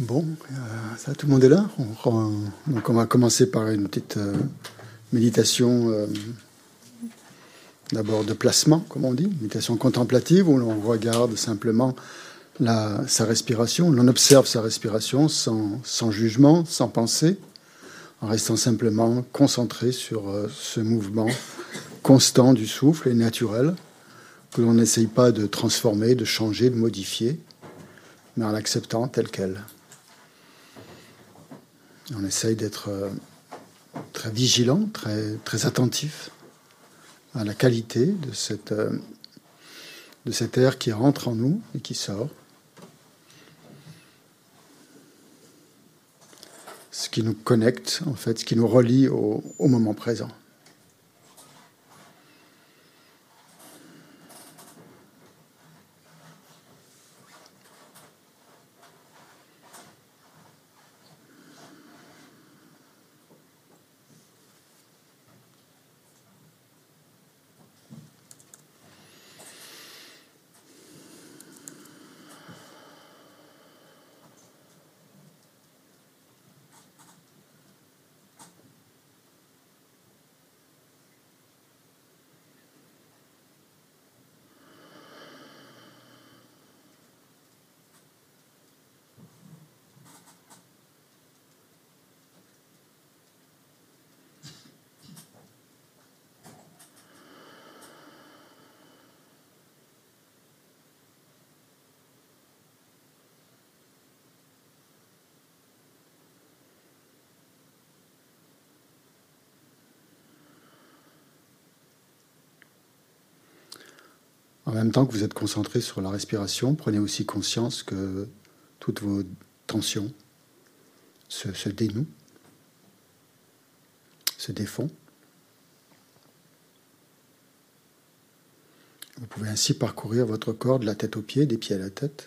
Bon, ça, tout le monde est là. Donc on va commencer par une petite méditation, d'abord de placement, comme on dit, méditation contemplative, où l'on regarde simplement sa respiration, l'on observe sa respiration sans jugement, sans pensée, en restant simplement concentré sur ce mouvement constant du souffle et naturel, que l'on n'essaye pas de transformer, de changer, de modifier, mais en l'acceptant tel quel. On essaye d'être très vigilant, très attentif à la qualité de cet air qui rentre en nous et qui sort. Ce qui nous connecte, en fait, ce qui nous relie au moment présent. En même temps que vous êtes concentré sur la respiration, prenez aussi conscience que toutes vos tensions se dénouent, se défont. Vous pouvez ainsi parcourir votre corps de la tête aux pieds, des pieds à la tête,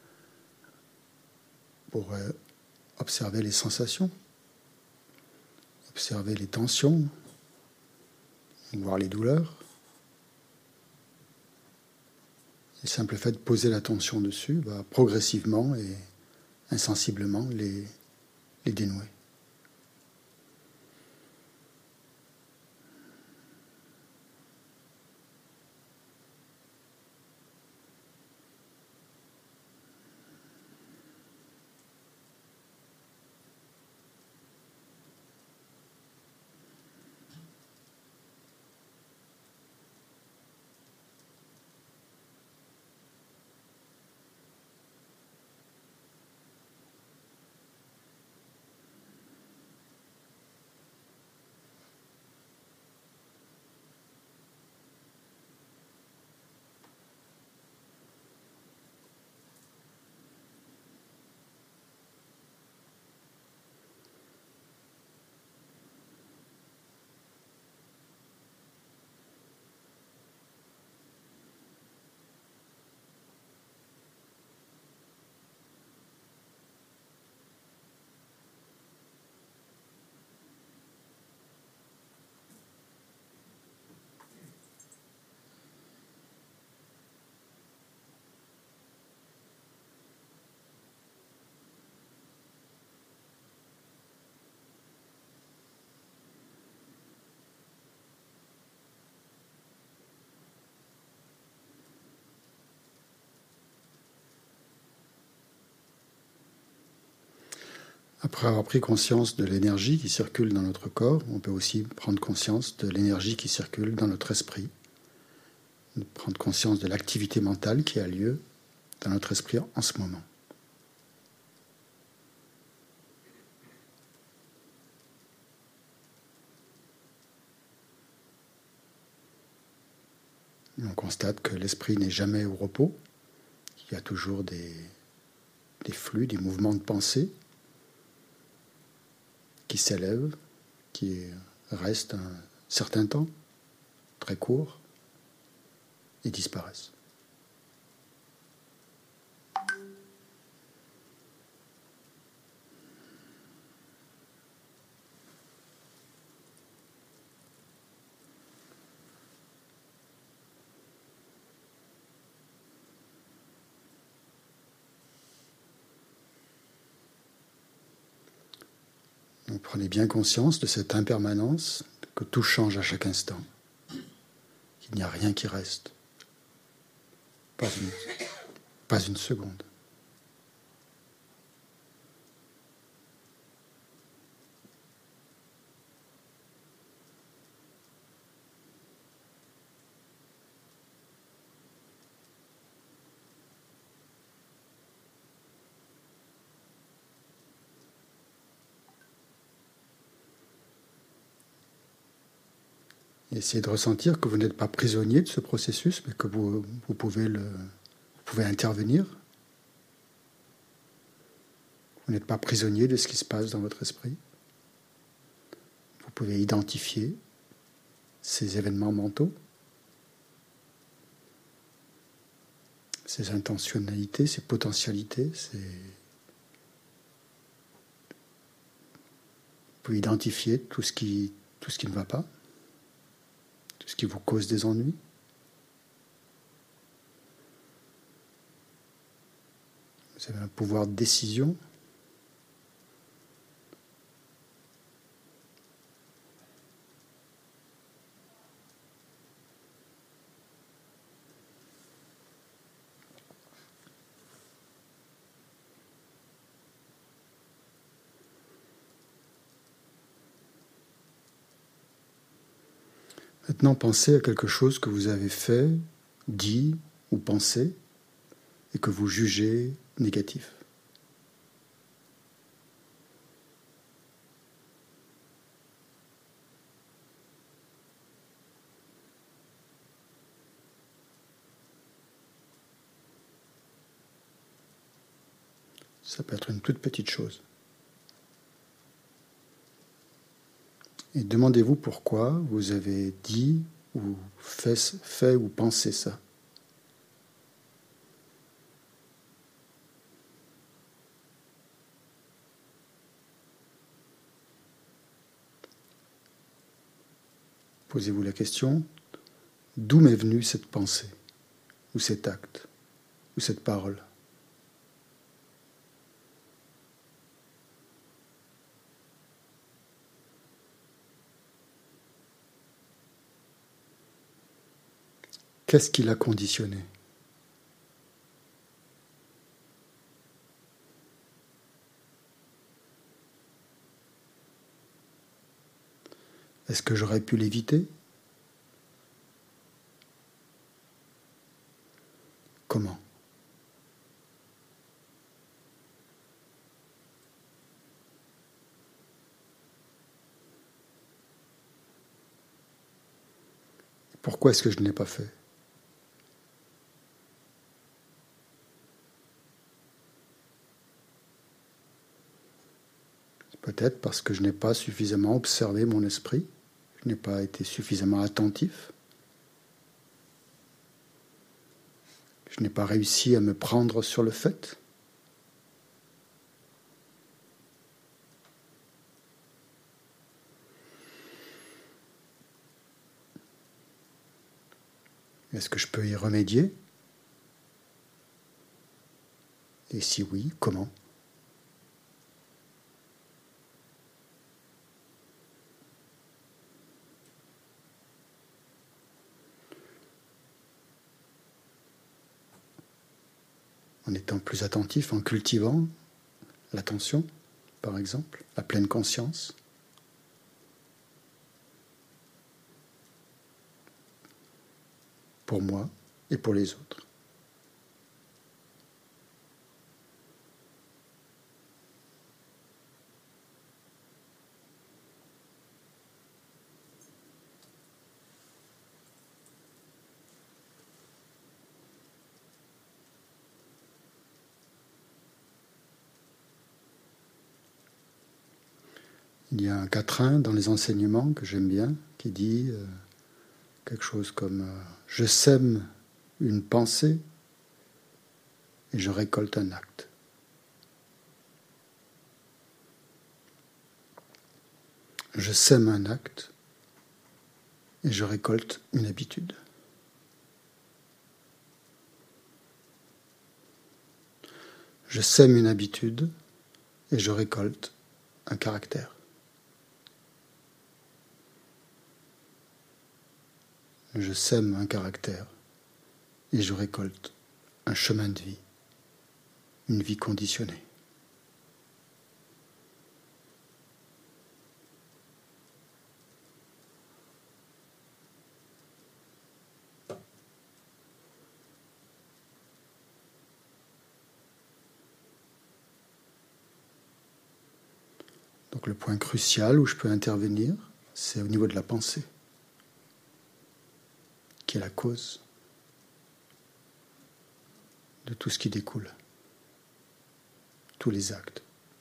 pour observer les sensations, observer les tensions, voir les douleurs. Le simple fait de poser l'attention dessus va progressivement et insensiblement les dénouer. Après avoir pris conscience de l'énergie qui circule dans notre corps, on peut aussi prendre conscience de l'énergie qui circule dans notre esprit, prendre conscience de l'activité mentale qui a lieu dans notre esprit en ce moment. On constate que l'esprit n'est jamais au repos, qu'il y a toujours des flux, des mouvements de pensée qui s'élèvent, qui restent un certain temps, très court, et disparaissent. Donc prenez bien conscience de cette impermanence, que tout change à chaque instant, qu'il n'y a rien qui reste, pas une seconde. Essayez de ressentir que vous n'êtes pas prisonnier de ce processus, mais que vous pouvez intervenir. Vous n'êtes pas prisonnier de ce qui se passe dans votre esprit. Vous pouvez identifier ces événements mentaux, ces intentionnalités, ces potentialités, vous pouvez identifier tout ce qui ne va pas, tout ce qui vous cause des ennuis. Vous avez un pouvoir de décision. Maintenant, pensez à quelque chose que vous avez fait, dit ou pensé et que vous jugez négatif. Ça peut être une toute petite chose. Et demandez-vous pourquoi vous avez dit ou fait ou pensé ça. Posez-vous la question, d'où m'est venue cette pensée, ou cet acte, ou cette parole ? Qu'est-ce qui l'a conditionné ? Est-ce que j'aurais pu l'éviter ? Comment ? Pourquoi est-ce que je ne l'ai pas fait ? Peut-être parce que je n'ai pas suffisamment observé mon esprit, je n'ai pas été suffisamment attentif, je n'ai pas réussi à me prendre sur le fait. Est-ce que je peux y remédier ? Et si oui, comment ? En étant plus attentif, en cultivant l'attention, par exemple, la pleine conscience. Pour moi et pour les autres. Il y a un quatrain dans les enseignements que j'aime bien, qui dit quelque chose comme « Je sème une pensée et je récolte un acte ». Je sème un acte et je récolte une habitude. Je sème une habitude et je récolte un caractère. je sème un caractère et je récolte un chemin de vie, une vie conditionnée. Donc le point crucial où je peux intervenir, c'est au niveau de la pensée, qui est la cause de tout ce qui découle, tous les actes.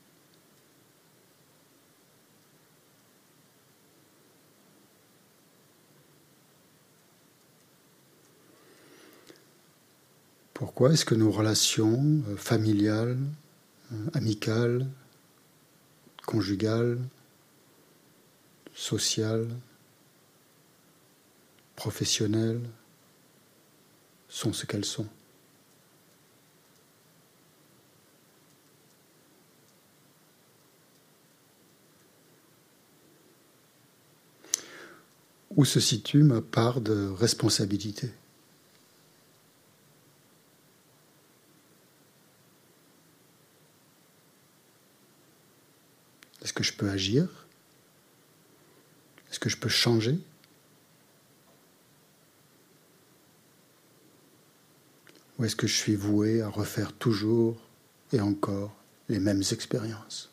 Pourquoi est-ce que nos relations familiales, amicales, conjugales, sociales, professionnelles sont ce qu'elles sont? Où se situe ma part de responsabilité? Est-ce que je peux agir? Est-ce que je peux changer? Ou est-ce que je suis voué à refaire toujours et encore les mêmes expériences?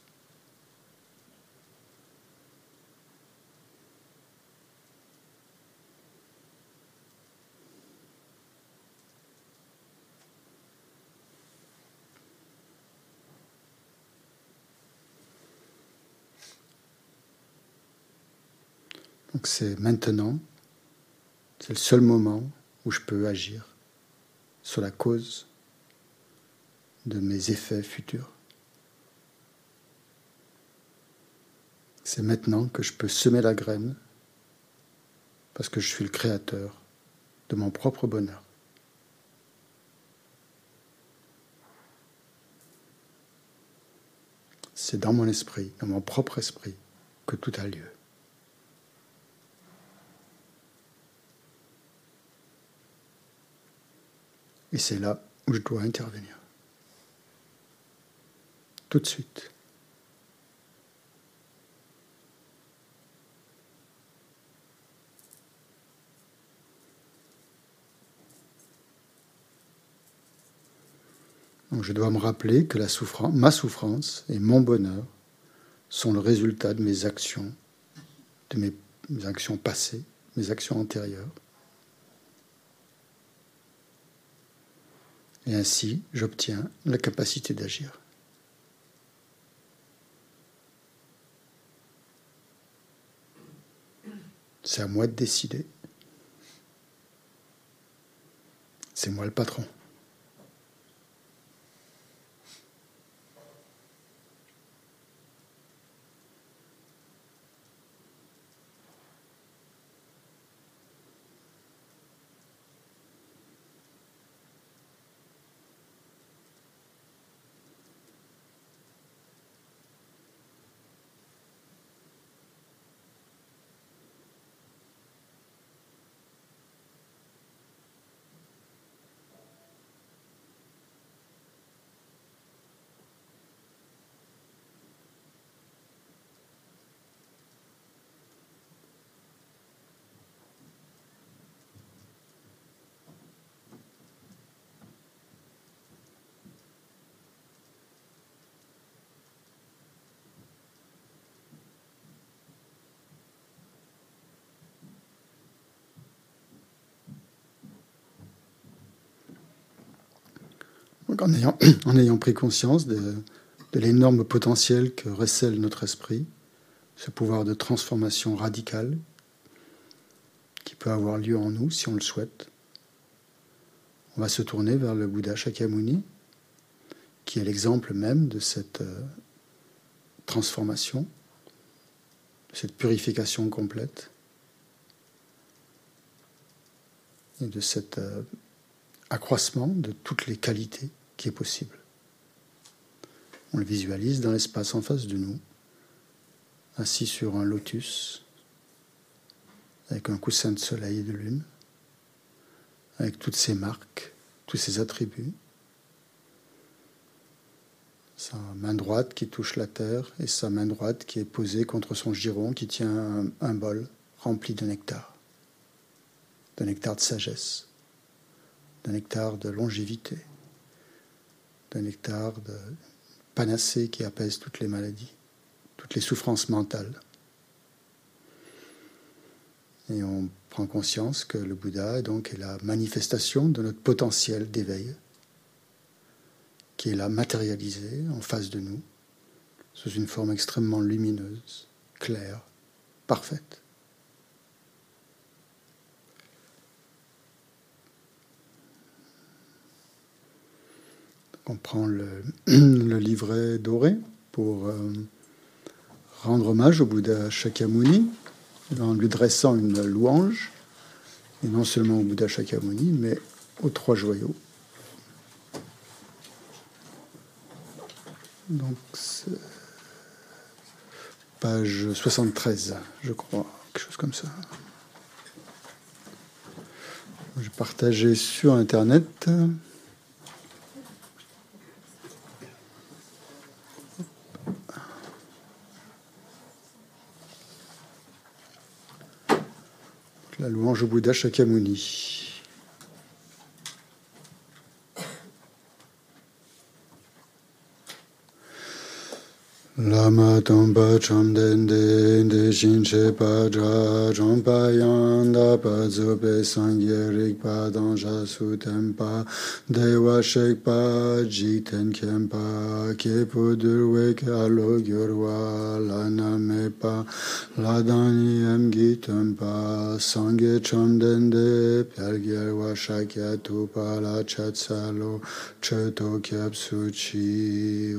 Donc c'est maintenant, c'est le seul moment où je peux agir sur la cause de mes effets futurs. C'est maintenant que je peux semer la graine parce que je suis le créateur de mon propre bonheur. C'est dans mon esprit, dans mon propre esprit, que tout a lieu. Et c'est là où je dois intervenir. Tout de suite. Donc je dois me rappeler que ma souffrance et mon bonheur sont le résultat de mes actions, de mes actions passées, mes actions antérieures. Et ainsi, j'obtiens la capacité d'agir. C'est à moi de décider. C'est moi le patron. Donc en ayant pris conscience de l'énorme potentiel que recèle notre esprit, ce pouvoir de transformation radicale qui peut avoir lieu en nous si on le souhaite, on va se tourner vers le Bouddha Shakyamuni, qui est l'exemple même de cette transformation, de cette purification complète et de cet accroissement de toutes les qualités qui est possible. On le visualise dans l'espace en face de nous, assis sur un lotus, avec un coussin de soleil et de lune, avec toutes ses marques, tous ses attributs. Sa main droite qui touche la terre et sa main droite qui est posée contre son giron qui tient un bol rempli de nectar de sagesse, de nectar de longévité, de nectar de panacée qui apaise toutes les maladies, toutes les souffrances mentales. Et on prend conscience que le Bouddha est la manifestation de notre potentiel d'éveil, qui est là matérialisé en face de nous, sous une forme extrêmement lumineuse, claire, parfaite. On prend le livret doré pour rendre hommage au Bouddha Shakyamuni, en lui dressant une louange, et non seulement au Bouddha Shakyamuni, mais aux trois joyaux. Donc, c'est page 73, je crois, quelque chose comme ça. J'ai partagé sur Internet. La louange au Bouddha Shakyamuni. Lama tomba chamdende de shinche padra jompa yanda pazope sangyerik padanja sutempa dewa shekpa jiten kempa kepo durwek alo gyorwa lana mepa ladani emgitempa sangye chamdende pyalgyerwa shakya tupa la chatsalo cheto kyapsuchi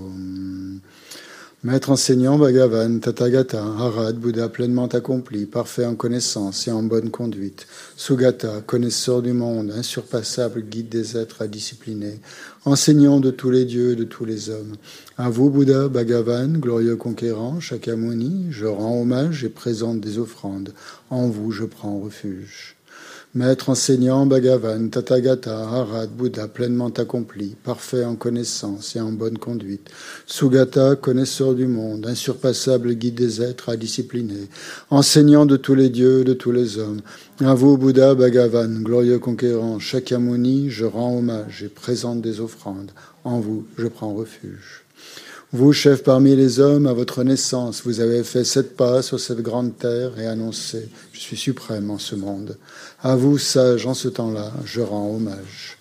om. Maître enseignant Bhagavan, Tathagata, Arhat, Bouddha pleinement accompli, parfait en connaissance et en bonne conduite, Sugata, connaisseur du monde, insurpassable, guide des êtres indisciplinés, enseignant de tous les dieux et de tous les hommes. À vous, Bouddha, Bhagavan, glorieux conquérant, Shakyamuni, je rends hommage et présente des offrandes. En vous, je prends refuge. Maître enseignant Bhagavan, Tathagata, Arhat, Bouddha pleinement accompli, parfait en connaissance et en bonne conduite, Sugata, connaisseur du monde, insurpassable guide des êtres indisciplinés, enseignant de tous les dieux, de tous les hommes. À vous, Bouddha, Bhagavan, glorieux conquérant, Shakyamuni, je rends hommage et présente des offrandes. En vous, je prends refuge. Vous, chef parmi les hommes, à votre naissance, vous avez fait 7 pas sur cette grande terre et annoncé « Je suis suprême en ce monde ». À vous, sage, en ce temps-là, je rends hommage.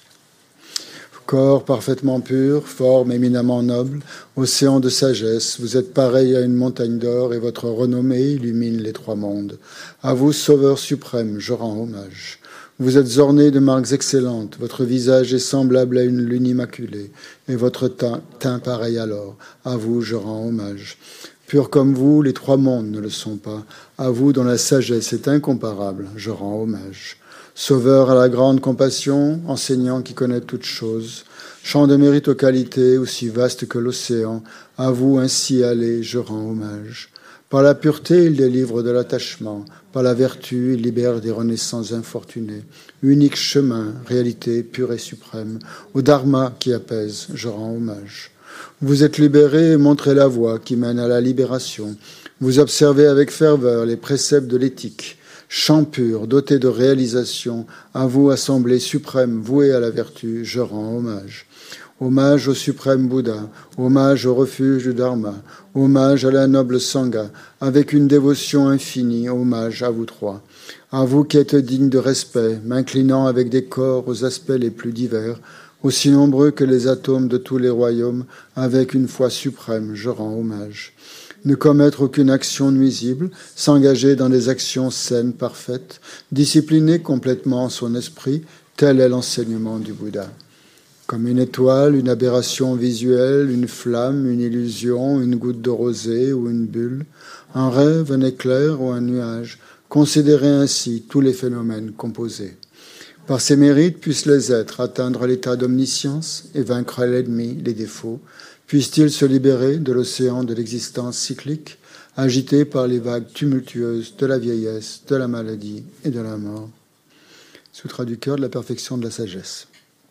Corps parfaitement pur, forme éminemment noble, océan de sagesse, vous êtes pareil à une montagne d'or et votre renommée illumine les 3 mondes. À vous, sauveur suprême, je rends hommage. Vous êtes orné de marques excellentes, votre visage est semblable à une lune immaculée, et votre teint pareil à l'or. À vous, je rends hommage. Pur comme vous, les 3 mondes ne le sont pas. À vous, dont la sagesse est incomparable, je rends hommage. Sauveur à la grande compassion, enseignant qui connaît toutes choses, champ de mérite aux qualités aussi vaste que l'océan, à vous ainsi allez, je rends hommage. Par la pureté, il délivre de l'attachement. Par la vertu, il libère des renaissances infortunées. Unique chemin, réalité pure et suprême. Au dharma qui apaise, je rends hommage. Vous êtes libérés et montrez la voie qui mène à la libération. Vous observez avec ferveur les préceptes de l'éthique. Champ pur, doté de réalisation, à vous, assemblée suprême, vouée à la vertu, je rends hommage. Hommage au suprême Bouddha, hommage au refuge du Dharma, hommage à la noble Sangha, avec une dévotion infinie, hommage à vous 3. À vous qui êtes dignes de respect, m'inclinant avec des corps aux aspects les plus divers, aussi nombreux que les atomes de tous les royaumes, avec une foi suprême, je rends hommage. Ne commettre aucune action nuisible, s'engager dans des actions saines, parfaites, discipliner complètement son esprit, tel est l'enseignement du Bouddha. Comme une étoile, une aberration visuelle, une flamme, une illusion, une goutte de rosée ou une bulle, un rêve, un éclair ou un nuage, considérez ainsi tous les phénomènes composés. Par ces mérites puissent les êtres atteindre l'état d'omniscience et vaincre l'ennemi, les défauts, puissent-ils se libérer de l'océan de l'existence cyclique, agité par les vagues tumultueuses de la vieillesse, de la maladie et de la mort. Sutra du cœur de la perfection de la sagesse.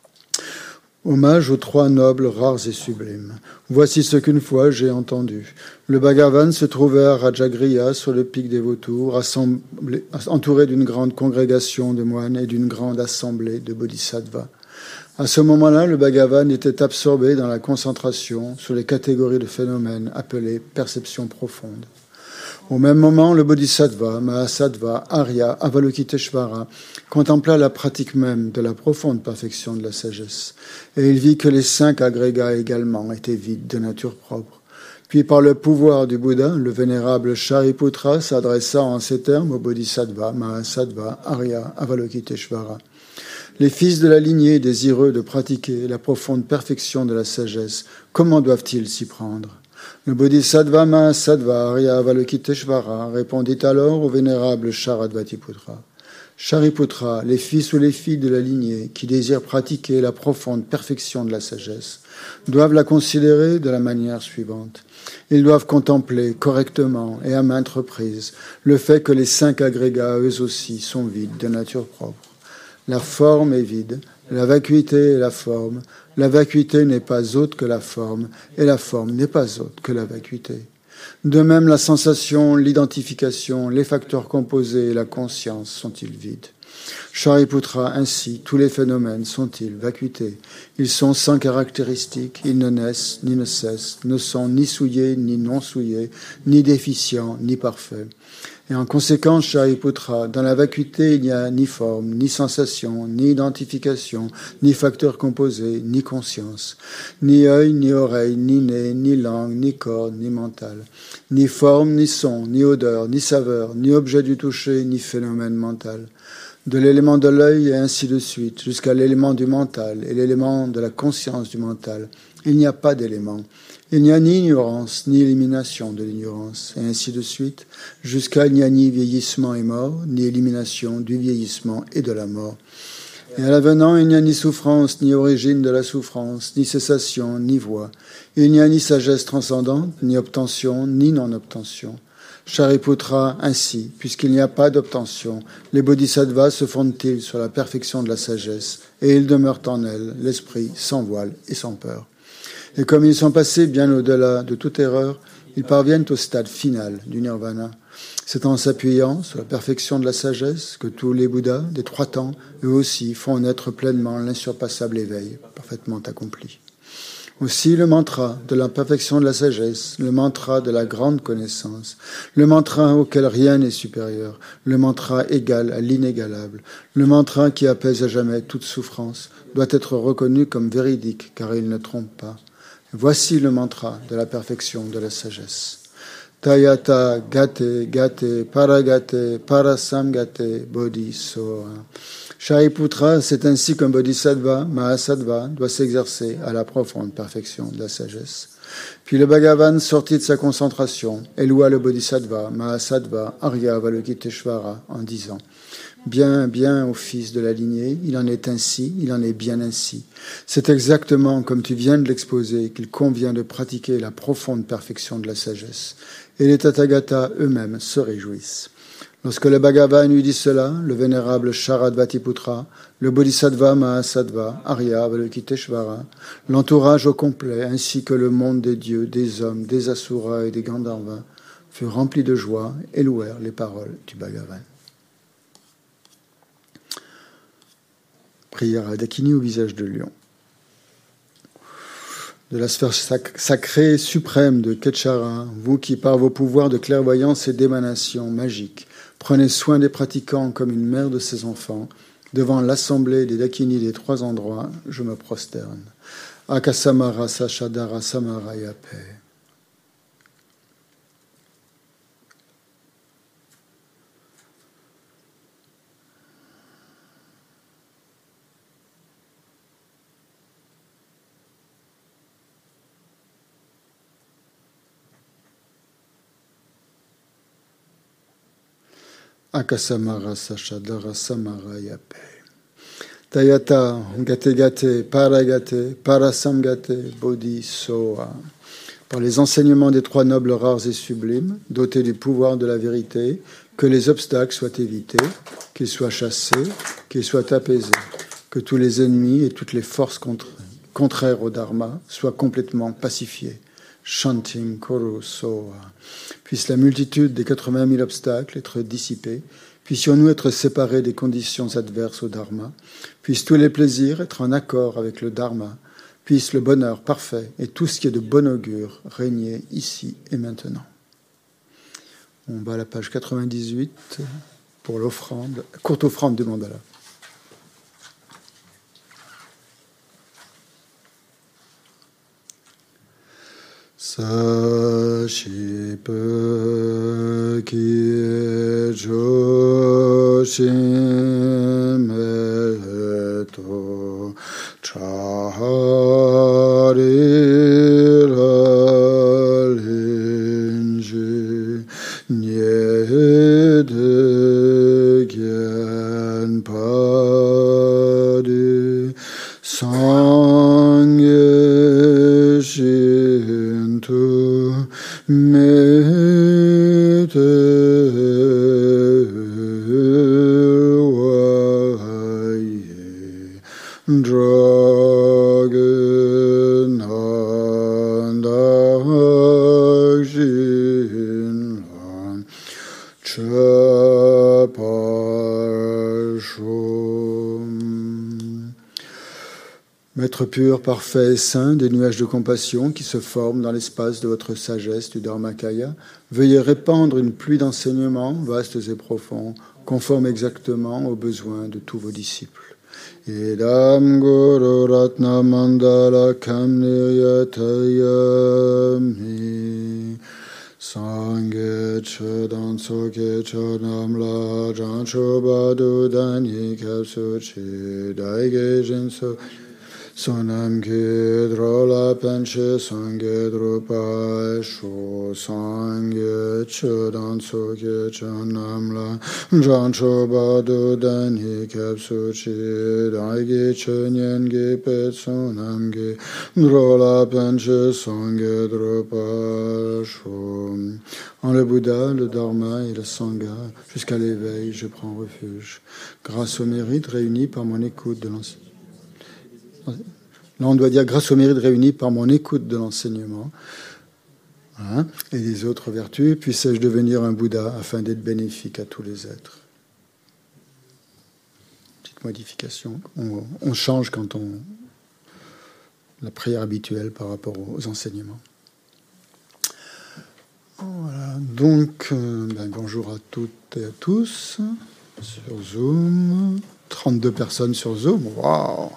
Hommage aux trois nobles, rares et sublimes. Voici ce qu'une fois j'ai entendu. Le Bhagavan se trouvait à Rajagriha, sur le pic des vautours, entouré d'une grande congrégation de moines et d'une grande assemblée de bodhisattvas. À ce moment-là, le Bhagavan était absorbé dans la concentration sur les catégories de phénomènes appelées perceptions profondes. Au même moment, le Bodhisattva, Mahasattva, Arya, Avalokiteshvara contempla la pratique même de la profonde perfection de la sagesse. Et il vit que les 5 agrégats également étaient vides de nature propre. Puis par le pouvoir du Bouddha, le vénérable Shariputra s'adressa en ces termes au Bodhisattva, Mahasattva, Arya, Avalokiteshvara. Les fils de la lignée désireux de pratiquer la profonde perfection de la sagesse, comment doivent-ils s'y prendre ? Le Bodhisattva Mahasattva Arya Avalokiteshvara répondit alors au vénérable Sharadvatiputra. Shariputra, les fils ou les filles de la lignée qui désirent pratiquer la profonde perfection de la sagesse doivent la considérer de la manière suivante. Ils doivent contempler correctement et à maintes reprises le fait que les 5 agrégats, eux aussi, sont vides de nature propre. La forme est vide, la vacuité est la forme. La vacuité n'est pas autre que la forme, et la forme n'est pas autre que la vacuité. De même, la sensation, l'identification, les facteurs composés et la conscience sont-ils vides. Shariputra, ainsi, tous les phénomènes sont-ils vacuités. Ils sont sans caractéristiques, ils ne naissent ni ne cessent, ne sont ni souillés ni non souillés, ni déficients ni parfaits. Et en conséquence, Shariputra, dans la vacuité, il n'y a ni forme, ni sensation, ni identification, ni facteur composé, ni conscience, ni œil, ni oreille, ni nez, ni langue, ni corps, ni mental, ni forme, ni son, ni odeur, ni saveur, ni objet du toucher, ni phénomène mental. De l'élément de l'œil et ainsi de suite, jusqu'à l'élément du mental et l'élément de la conscience du mental, il n'y a pas d'élément. Il n'y a ni ignorance, ni élimination de l'ignorance, et ainsi de suite, jusqu'à il n'y a ni vieillissement et mort, ni élimination du vieillissement et de la mort. Et à l'avenant, il n'y a ni souffrance, ni origine de la souffrance, ni cessation, ni voie. Il n'y a ni sagesse transcendante, ni obtention, ni non-obtention. Shariputra, ainsi, puisqu'il n'y a pas d'obtention, les bodhisattvas se fondent-ils sur la perfection de la sagesse, et ils demeurent en elle, l'esprit sans voile et sans peur. Et comme ils sont passés bien au-delà de toute erreur, ils parviennent au stade final du nirvana. C'est en s'appuyant sur la perfection de la sagesse que tous les Bouddhas des 3 temps, eux aussi, font naître pleinement l'insurpassable éveil, parfaitement accompli. Aussi le mantra de la perfection de la sagesse, le mantra de la grande connaissance, le mantra auquel rien n'est supérieur, le mantra égal à l'inégalable, le mantra qui apaise à jamais toute souffrance, doit être reconnu comme véridique car il ne trompe pas. Voici le mantra de la perfection de la sagesse. Tayata gate gate paragate parasamgate bodhisoa. Shariputra, c'est ainsi qu'un bodhisattva, mahasattva, doit s'exercer à la profonde perfection de la sagesse. Puis le Bhagavan sortit de sa concentration et loua le bodhisattva, mahasattva, Arya Avalokiteshvara en disant: Bien, bien, ô fils de la lignée, il en est ainsi, il en est bien ainsi. C'est exactement comme tu viens de l'exposer qu'il convient de pratiquer la profonde perfection de la sagesse. Et les Tathagatas eux-mêmes se réjouissent. Lorsque le Bhagavan lui dit cela, le vénérable Sharadvatiputra, le Bodhisattva Mahasattva, Arya Avalokiteshvara, l'entourage au complet, ainsi que le monde des dieux, des hommes, des asuras et des Gandharvas, furent remplis de joie et louèrent les paroles du Bhagavan. Prière à Dakini au visage de lion. De la sphère sacrée suprême de Ketchara, vous qui par vos pouvoirs de clairvoyance et d'émanation magique prenez soin des pratiquants comme une mère de ses enfants, devant l'assemblée des Dakini des 3 endroits, je me prosterne. Akasamara Sachadara Samarayape. Akasamara Sachadara Samarayape. Tayata Gate Gate Paragate Parasamgate Bodhi Soa. Par les enseignements des 3 nobles rares et sublimes, dotés du pouvoir de la vérité, que les obstacles soient évités, qu'ils soient chassés, qu'ils soient apaisés, que tous les ennemis et toutes les forces contraires au Dharma soient complètement pacifiés. Shantim Kuru Soha. Puisse la multitude des 80 000 obstacles être dissipés. Puissions-nous être séparés des conditions adverses au Dharma. Puissent tous les plaisirs être en accord avec le Dharma. Puisse le bonheur parfait et tout ce qui est de bon augure régner ici et maintenant. On va à la page 98 pour l'offrande, courte offrande du mandala. Sashipa ki joshin meto chahari ralinji nyede gyan padi sangye shintu mete waye dragon andakshin chapashum. Maître pur, parfait et saint, des nuages de compassion qui se forment dans l'espace de votre sagesse du Dharmakaya, veuillez répandre une pluie d'enseignements vastes et profonds, conformes exactement aux besoins de tous vos disciples. Idam Guru Ratna Mandala Kamniyatayami Sangye Chedan Soke Chodamla Jancho Badu Dani Kapsu Chi Daige Jinso Sonam Kidrola Panche Sangye Drupa Sho Sangye Chedan Soke Chodamla Jancho Badu Dani Kapsu Chi Daige Chenyen Gipet Sonam Kidrola Panche Sangye Drupa Sho. En le Bouddha, le Dharma et le Sangha, jusqu'à l'éveil, je prends refuge. Grâce au mérite réuni par mon écoute de l'enseignement. Là, on doit dire grâce au mérite réuni par mon écoute de l'enseignement, voilà, et les autres vertus, puisse-je devenir un Bouddha afin d'être bénéfique à tous les êtres. Petite modification. On change quand la prière habituelle par rapport aux enseignements. Voilà, donc, bonjour à toutes et à tous sur Zoom. 32 personnes sur Zoom, waouh.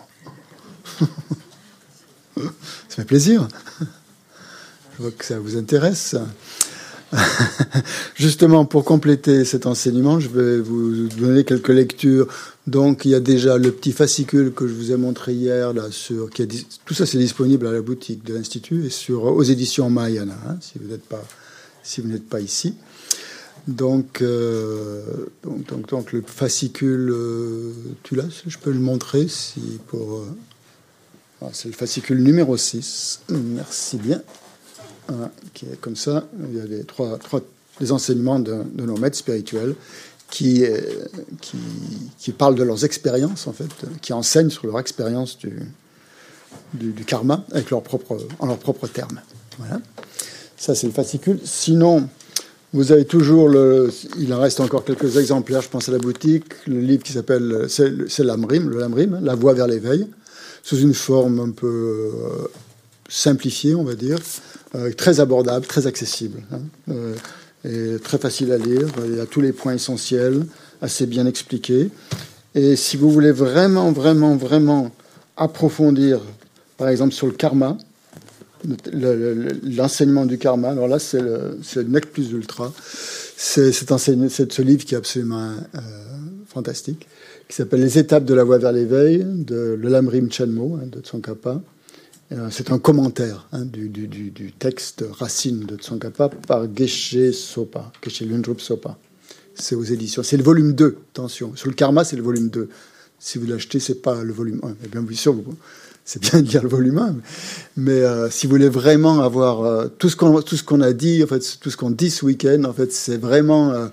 Ça fait plaisir. Je vois que ça vous intéresse. Justement, pour compléter cet enseignement, je vais vous donner quelques lectures. Donc, il y a déjà le petit fascicule que je vous ai montré hier, là, tout ça, c'est disponible à la boutique de l'Institut et aux éditions Mahayana, hein, si vous n'êtes pas ici. Donc, le fascicule, tu l'as, je peux le montrer c'est le fascicule numéro 6. Merci bien. Voilà, qui est comme ça. Il y a les enseignements de nos maîtres spirituels qui parlent de leurs expériences, en fait, qui enseignent sur leur expérience du karma en leurs propres termes. Voilà. Ça, c'est le fascicule. Sinon, vous avez toujours il en reste encore quelques exemplaires, je pense à la boutique, le livre qui s'appelle, c'est l'Amrim, La Voie vers l'éveil, sous une forme un peu simplifiée, on va dire, très abordable, très accessible, hein, et très facile à lire. Il y a tous les points essentiels, assez bien expliqués. Et si vous voulez vraiment, vraiment, vraiment approfondir, par exemple, sur le karma, l'enseignement du karma, alors là, c'est le nec plus ultra. C'est ce livre qui est absolument fantastique, qui s'appelle Les étapes de la voie vers l'éveil, de L'Amrim Chenmo, de Tsongkhapa. C'est un commentaire, hein, du texte racine de Tsongkhapa par Geshe Sopa, Geshe Lundrup Sopa. C'est aux éditions. C'est le volume 2, attention. Sur le karma, c'est le volume 2. Si vous l'achetez, c'est pas le volume 1. Eh bien, bien sûr, c'est bien de lire le volume 1, mais si vous voulez vraiment avoir tout ce qu'on a dit, en fait, tout ce qu'on dit ce week-end, en fait, c'est vraiment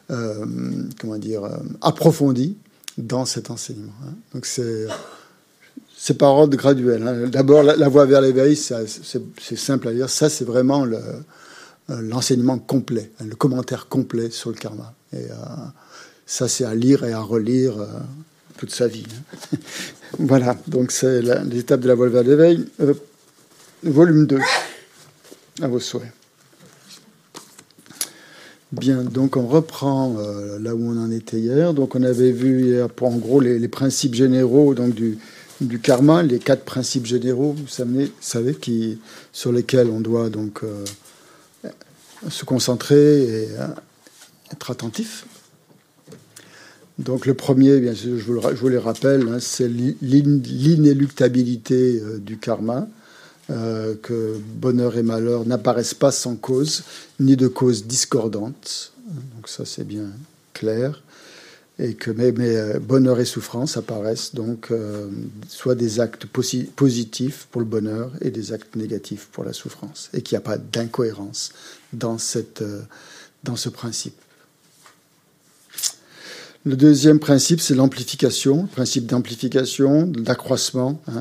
approfondie dans cet enseignement. Hein. Donc c'est par ordre graduel. Hein. D'abord, la voie vers l'éveil, c'est simple à dire. Ça, c'est vraiment l'enseignement complet, le commentaire complet sur le karma. Et ça, c'est à lire et à relire toute sa vie. Hein. Voilà, donc c'est l'étape de la voie vers l'éveil. Volume 2, à vos souhaits. Bien, donc on reprend là où on en était hier. Donc on avait vu hier, en gros, les principes généraux donc, du karma, les 4 principes généraux, vous savez sur lesquels on doit donc se concentrer et être attentif. Donc le premier, bien sûr, je vous les rappelle, hein, c'est l'inéluctabilité du karma, que bonheur et malheur n'apparaissent pas sans cause, ni de cause discordante. Donc ça, c'est bien clair. Et que mais bonheur et souffrance apparaissent donc soit des actes positifs pour le bonheur et des actes négatifs pour la souffrance, et qu'il n'y a pas d'incohérence dans ce principe. Le deuxième principe, c'est l'amplification, le principe d'amplification, d'accroissement, hein,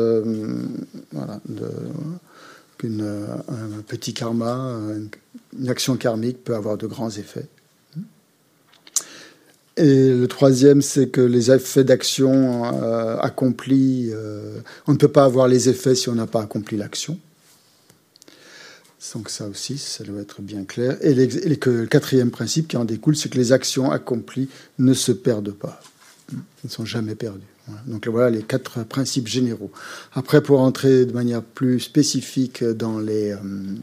un petit karma, une action karmique peut avoir de grands effets. Et le troisième, c'est que les effets d'action accomplis, on ne peut pas avoir les effets si on n'a pas accompli l'action. Donc ça aussi, ça doit être bien clair. Et le quatrième principe qui en découle, c'est que les actions accomplies ne se perdent pas. Elles ne sont jamais perdues. Voilà. Donc voilà les 4 principes généraux. Après, pour entrer de manière plus spécifique dans les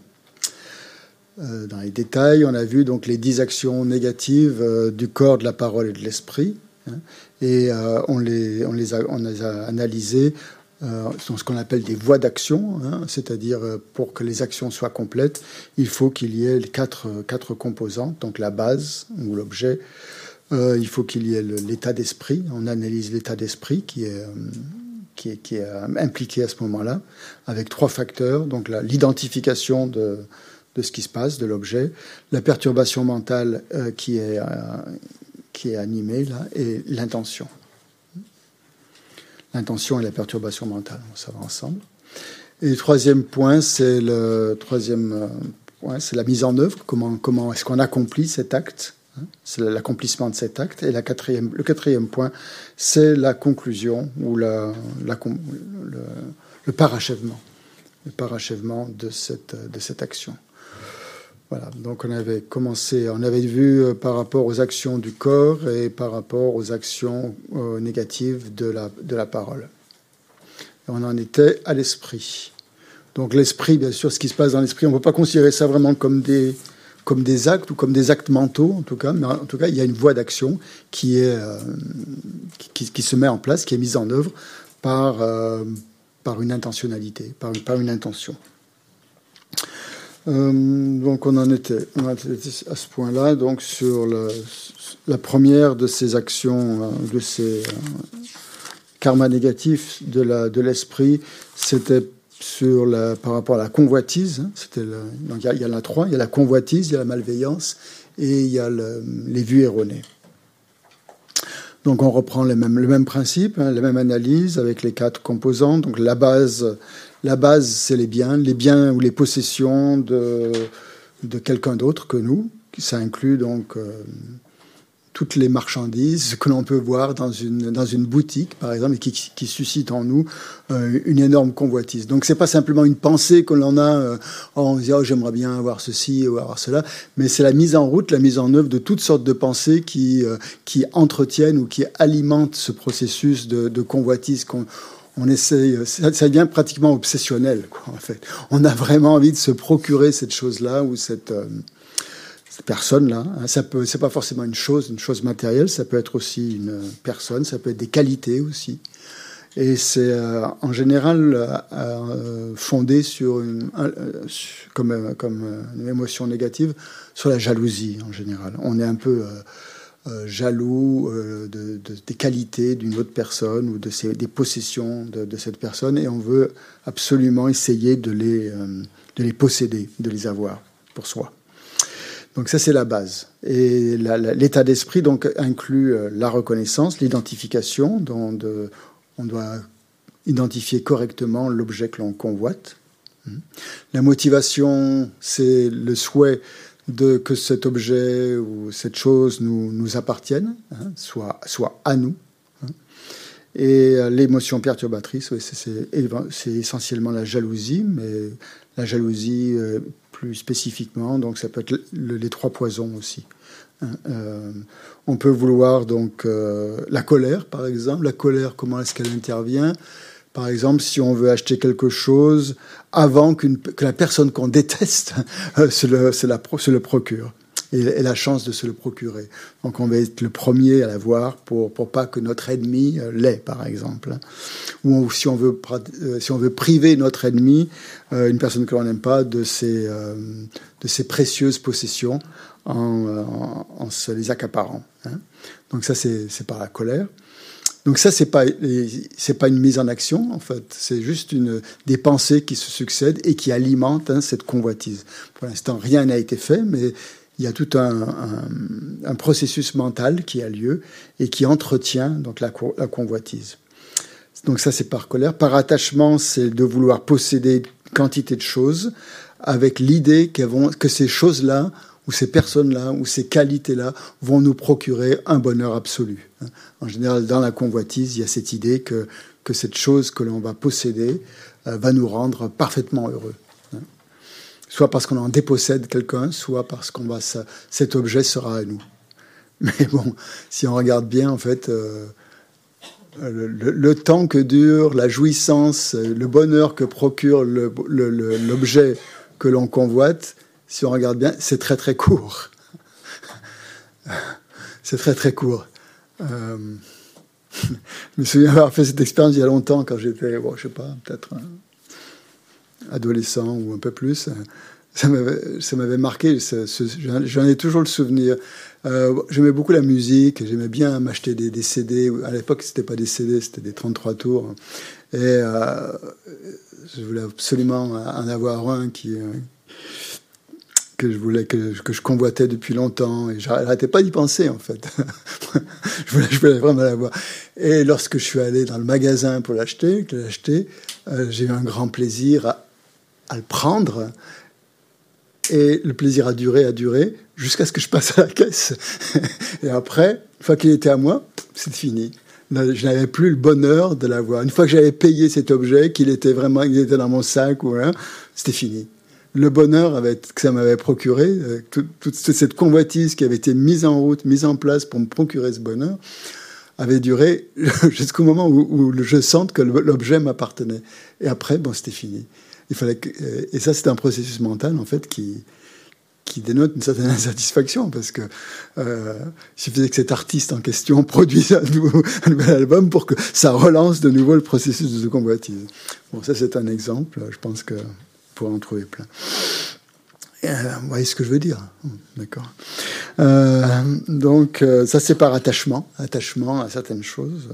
détails, on a vu donc les 10 actions négatives du corps, de la parole et de l'esprit. Hein, et on les a analysées. Sont ce qu'on appelle des voies d'action, hein, c'est-à-dire pour que les actions soient complètes, il faut qu'il y ait les quatre composantes, donc la base ou l'objet, il faut qu'il y ait l'état d'esprit, on analyse l'état d'esprit qui est impliqué à ce moment-là, avec 3 facteurs, donc l'identification de ce qui se passe, de l'objet, la perturbation mentale qui est animée, là, et l'intention. L'intention et la perturbation mentale, ça va ensemble. Et le troisième point, c'est la mise en œuvre. Comment est-ce qu'on accomplit cet acte, hein, c'est l'accomplissement de cet acte. Et le quatrième point, c'est la conclusion ou le parachèvement. Le parachèvement de cette action. Voilà, donc on avait vu par rapport aux actions du corps et par rapport aux actions négatives de la parole. Et on en était à l'esprit. Donc l'esprit, bien sûr, ce qui se passe dans l'esprit, on ne peut pas considérer ça vraiment comme des actes ou comme des actes mentaux, en tout cas. Mais en tout cas, il y a une voie d'action qui se met en place, qui est mise en œuvre par une intentionnalité, par une intention. Donc on était à ce point-là, donc sur la première de ces actions, de ces karmas négatifs de l'esprit, c'était par rapport à la convoitise. Hein, donc il y en a 3, il y a la convoitise, il y a la malveillance et il y a les vues erronées. Donc on reprend le même principe, hein, la même analyse avec les 4 composantes. Donc la base, c'est les biens ou les possessions de quelqu'un d'autre que nous. Ça inclut donc toutes les marchandises que l'on peut voir dans une boutique, par exemple, et qui suscitent en nous une énorme convoitise. Donc c'est pas simplement une pensée que l'on a, on se dit oh, j'aimerais bien avoir ceci ou avoir cela, mais c'est la mise en route, la mise en œuvre de toutes sortes de pensées qui entretiennent ou qui alimentent ce processus de convoitise on essaye, ça devient pratiquement obsessionnel, quoi, en fait. On a vraiment envie de se procurer cette chose-là ou cette personne-là. C'est pas forcément une chose matérielle, ça peut être aussi une personne, ça peut être des qualités aussi. Et c'est en général fondé sur comme une émotion négative, sur la jalousie en général. On est un peu jaloux des qualités d'une autre personne ou des possessions de cette personne, et on veut absolument essayer de les posséder, de les avoir pour soi. Donc ça, c'est la base. Et l'état d'esprit donc inclut la reconnaissance, l'identification, dont on doit identifier correctement l'objet que l'on convoite. La motivation, c'est le souhait que cet objet ou cette chose nous appartienne, soit à nous. Et l'émotion perturbatrice, oui, c'est essentiellement la jalousie, mais la jalousie plus spécifiquement, donc ça peut être les 3 poisons aussi. On peut vouloir donc la colère, par exemple. La colère, comment est-ce qu'elle intervient ? Par exemple, si on veut acheter quelque chose avant que la personne qu'on déteste se le procure et la chance de se le procurer. Donc on va être le premier à l'avoir pour pas que notre ennemi l'ait, par exemple. Ou si on veut priver notre ennemi, une personne que l'on n'aime pas, de ses précieuses possessions en se les accaparant. Donc ça, c'est par la colère. Donc ça, c'est pas une mise en action, en fait. C'est juste des pensées qui se succèdent et qui alimentent cette convoitise. Pour l'instant, rien n'a été fait, mais il y a tout un processus mental qui a lieu et qui entretient donc la convoitise. Donc ça, c'est par colère. Par attachement, c'est de vouloir posséder une quantité de choses avec l'idée que ces choses-là ou ces personnes-là, ou ces qualités-là vont nous procurer un bonheur absolu. En général, dans la convoitise, il y a cette idée que cette chose que l'on va posséder va nous rendre parfaitement heureux. Soit parce qu'on en dépossède quelqu'un, soit parce cet objet sera à nous. Mais bon, si on regarde bien, en fait, le temps que dure, la jouissance, le bonheur que procure l'objet que l'on convoite, si on regarde bien, c'est très très court. C'est très très court. Je me souviens avoir fait cette expérience il y a longtemps, quand j'étais, je sais pas, peut-être adolescent ou un peu plus. Ça m'avait marqué, j'en ai toujours le souvenir. J'aimais beaucoup la musique, j'aimais bien m'acheter des CD. À l'époque, c'était pas des CD, c'était des 33 tours. Et je voulais absolument en avoir un que je convoitais depuis longtemps, et j'arrêtais pas d'y penser, en fait. je voulais vraiment l'avoir. Et lorsque je suis allé dans le magasin pour l'acheter, j'ai eu un grand plaisir à le prendre, et le plaisir a duré, jusqu'à ce que je passe à la caisse. Et après, une fois qu'il était à moi, c'est fini. Je n'avais plus le bonheur de l'avoir. Une fois que j'avais payé cet objet, qu'il était dans mon sac, c'était fini. Le bonheur que ça m'avait procuré, toute cette convoitise qui avait été mise en route, mise en place pour me procurer ce bonheur, avait duré jusqu'au moment où je sente que l'objet m'appartenait. Et après, c'était fini. Et ça, c'est un processus mental, en fait, qui dénote une certaine insatisfaction, parce que il suffisait que cet artiste en question produise un nouvel album pour que ça relance de nouveau le processus de convoitise. Bon, ça, c'est un exemple. Je pense que pour en trouver plein. Vous voyez ce que je veux dire, d'accord. Donc ça, c'est par attachement à certaines choses.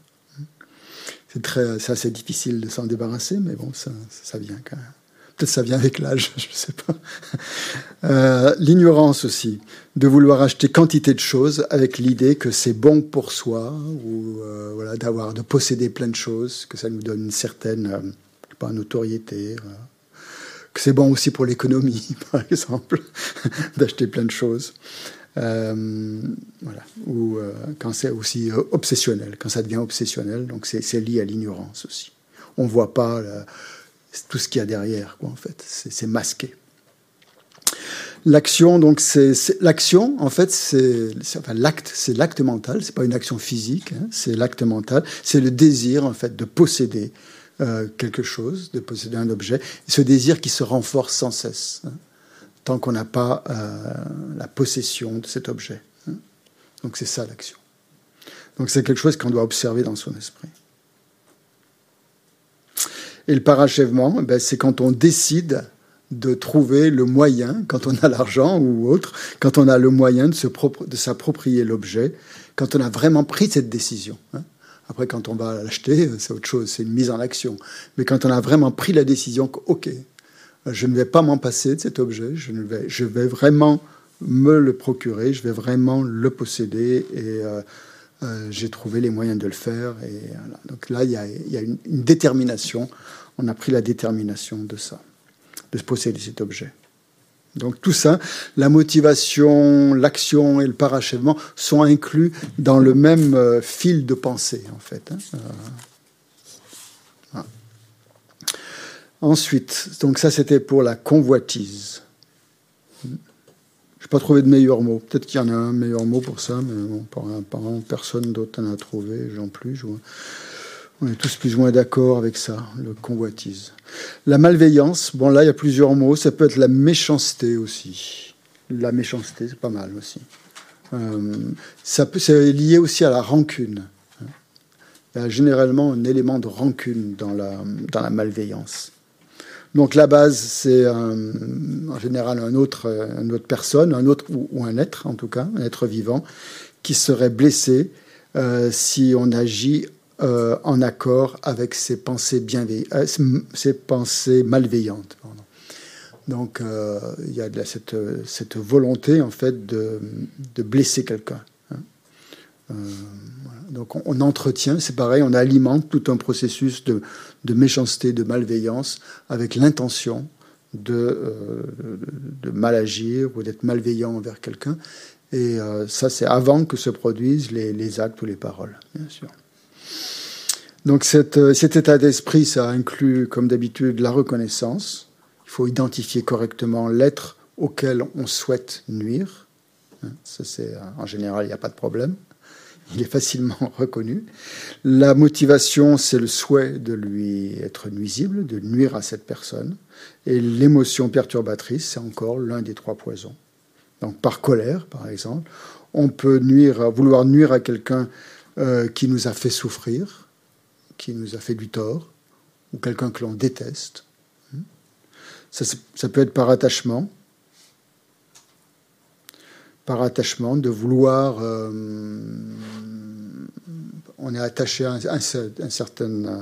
C'est assez difficile de s'en débarrasser, mais bon, ça vient quand même. Peut-être ça vient avec l'âge, je ne sais pas. L'ignorance aussi, de vouloir acheter quantité de choses avec l'idée que c'est bon pour soi, ou de posséder plein de choses, que ça nous donne une certaine notoriété. Que c'est bon aussi pour l'économie, par exemple, d'acheter plein de choses. Ou quand c'est aussi obsessionnel, quand ça devient obsessionnel, donc c'est lié à l'ignorance aussi. On ne voit pas tout ce qu'il y a derrière, en fait. C'est masqué. L'action, donc, l'action, en fait, c'est l'acte mental, c'est pas une action physique, c'est l'acte mental, c'est le désir, en fait, de posséder quelque chose, de posséder un objet, et ce désir qui se renforce sans cesse, tant qu'on n'a pas la possession de cet objet. Donc c'est ça l'action. Donc c'est quelque chose qu'on doit observer dans son esprit. Et le parachèvement, c'est quand on décide de trouver le moyen, quand on a l'argent ou autre, quand on a le moyen de s'approprier l'objet, quand on a vraiment pris cette décision. Après, quand on va l'acheter, c'est autre chose, c'est une mise en action. Mais quand on a vraiment pris la décision que, OK, je ne vais pas m'en passer de cet objet, je vais vraiment me le procurer, je vais vraiment le posséder et j'ai trouvé les moyens de le faire. Et voilà. Donc là, il y a une détermination. On a pris la détermination de ça, de se posséder cet objet. Donc tout ça, la motivation, l'action et le parachèvement sont inclus dans le même fil de pensée, en fait. Voilà. Ensuite, donc ça c'était pour la convoitise. Je n'ai pas trouvé de meilleur mot. Peut-être qu'il y en a un meilleur mot pour ça, mais bon, apparemment personne d'autre n'en a trouvé, j'en plus. On est tous plus ou moins d'accord avec ça, le convoitise. La malveillance, bon là il y a plusieurs mots, ça peut être la méchanceté aussi. La méchanceté, c'est pas mal aussi. C'est lié aussi à la rancune. Il y a généralement un élément de rancune dans la malveillance. Donc la base, c'est en général une autre personne, ou un être en tout cas, un être vivant, qui serait blessé si on agit en accord avec ses pensées malveillantes. Pardon. Donc il y a cette volonté en fait de blesser quelqu'un. Voilà. Donc on entretient, c'est pareil, on alimente tout un processus de méchanceté, de malveillance, avec l'intention de mal agir ou d'être malveillant envers quelqu'un. Et ça, c'est avant que se produisent les actes ou les paroles, bien sûr. Donc cet état d'esprit, ça inclut, comme d'habitude, la reconnaissance. Il faut identifier correctement l'être auquel on souhaite nuire. Ça, en général, il n'y a pas de problème. Il est facilement reconnu. La motivation, c'est le souhait de lui être nuisible, de nuire à cette personne. Et l'émotion perturbatrice, c'est encore l'un des trois poisons. Donc par colère, par exemple, on peut vouloir nuire à quelqu'un qui nous a fait souffrir, qui nous a fait du tort, ou quelqu'un que l'on déteste. Ça peut être par attachement. Par attachement, de vouloir... on est attaché à un certain...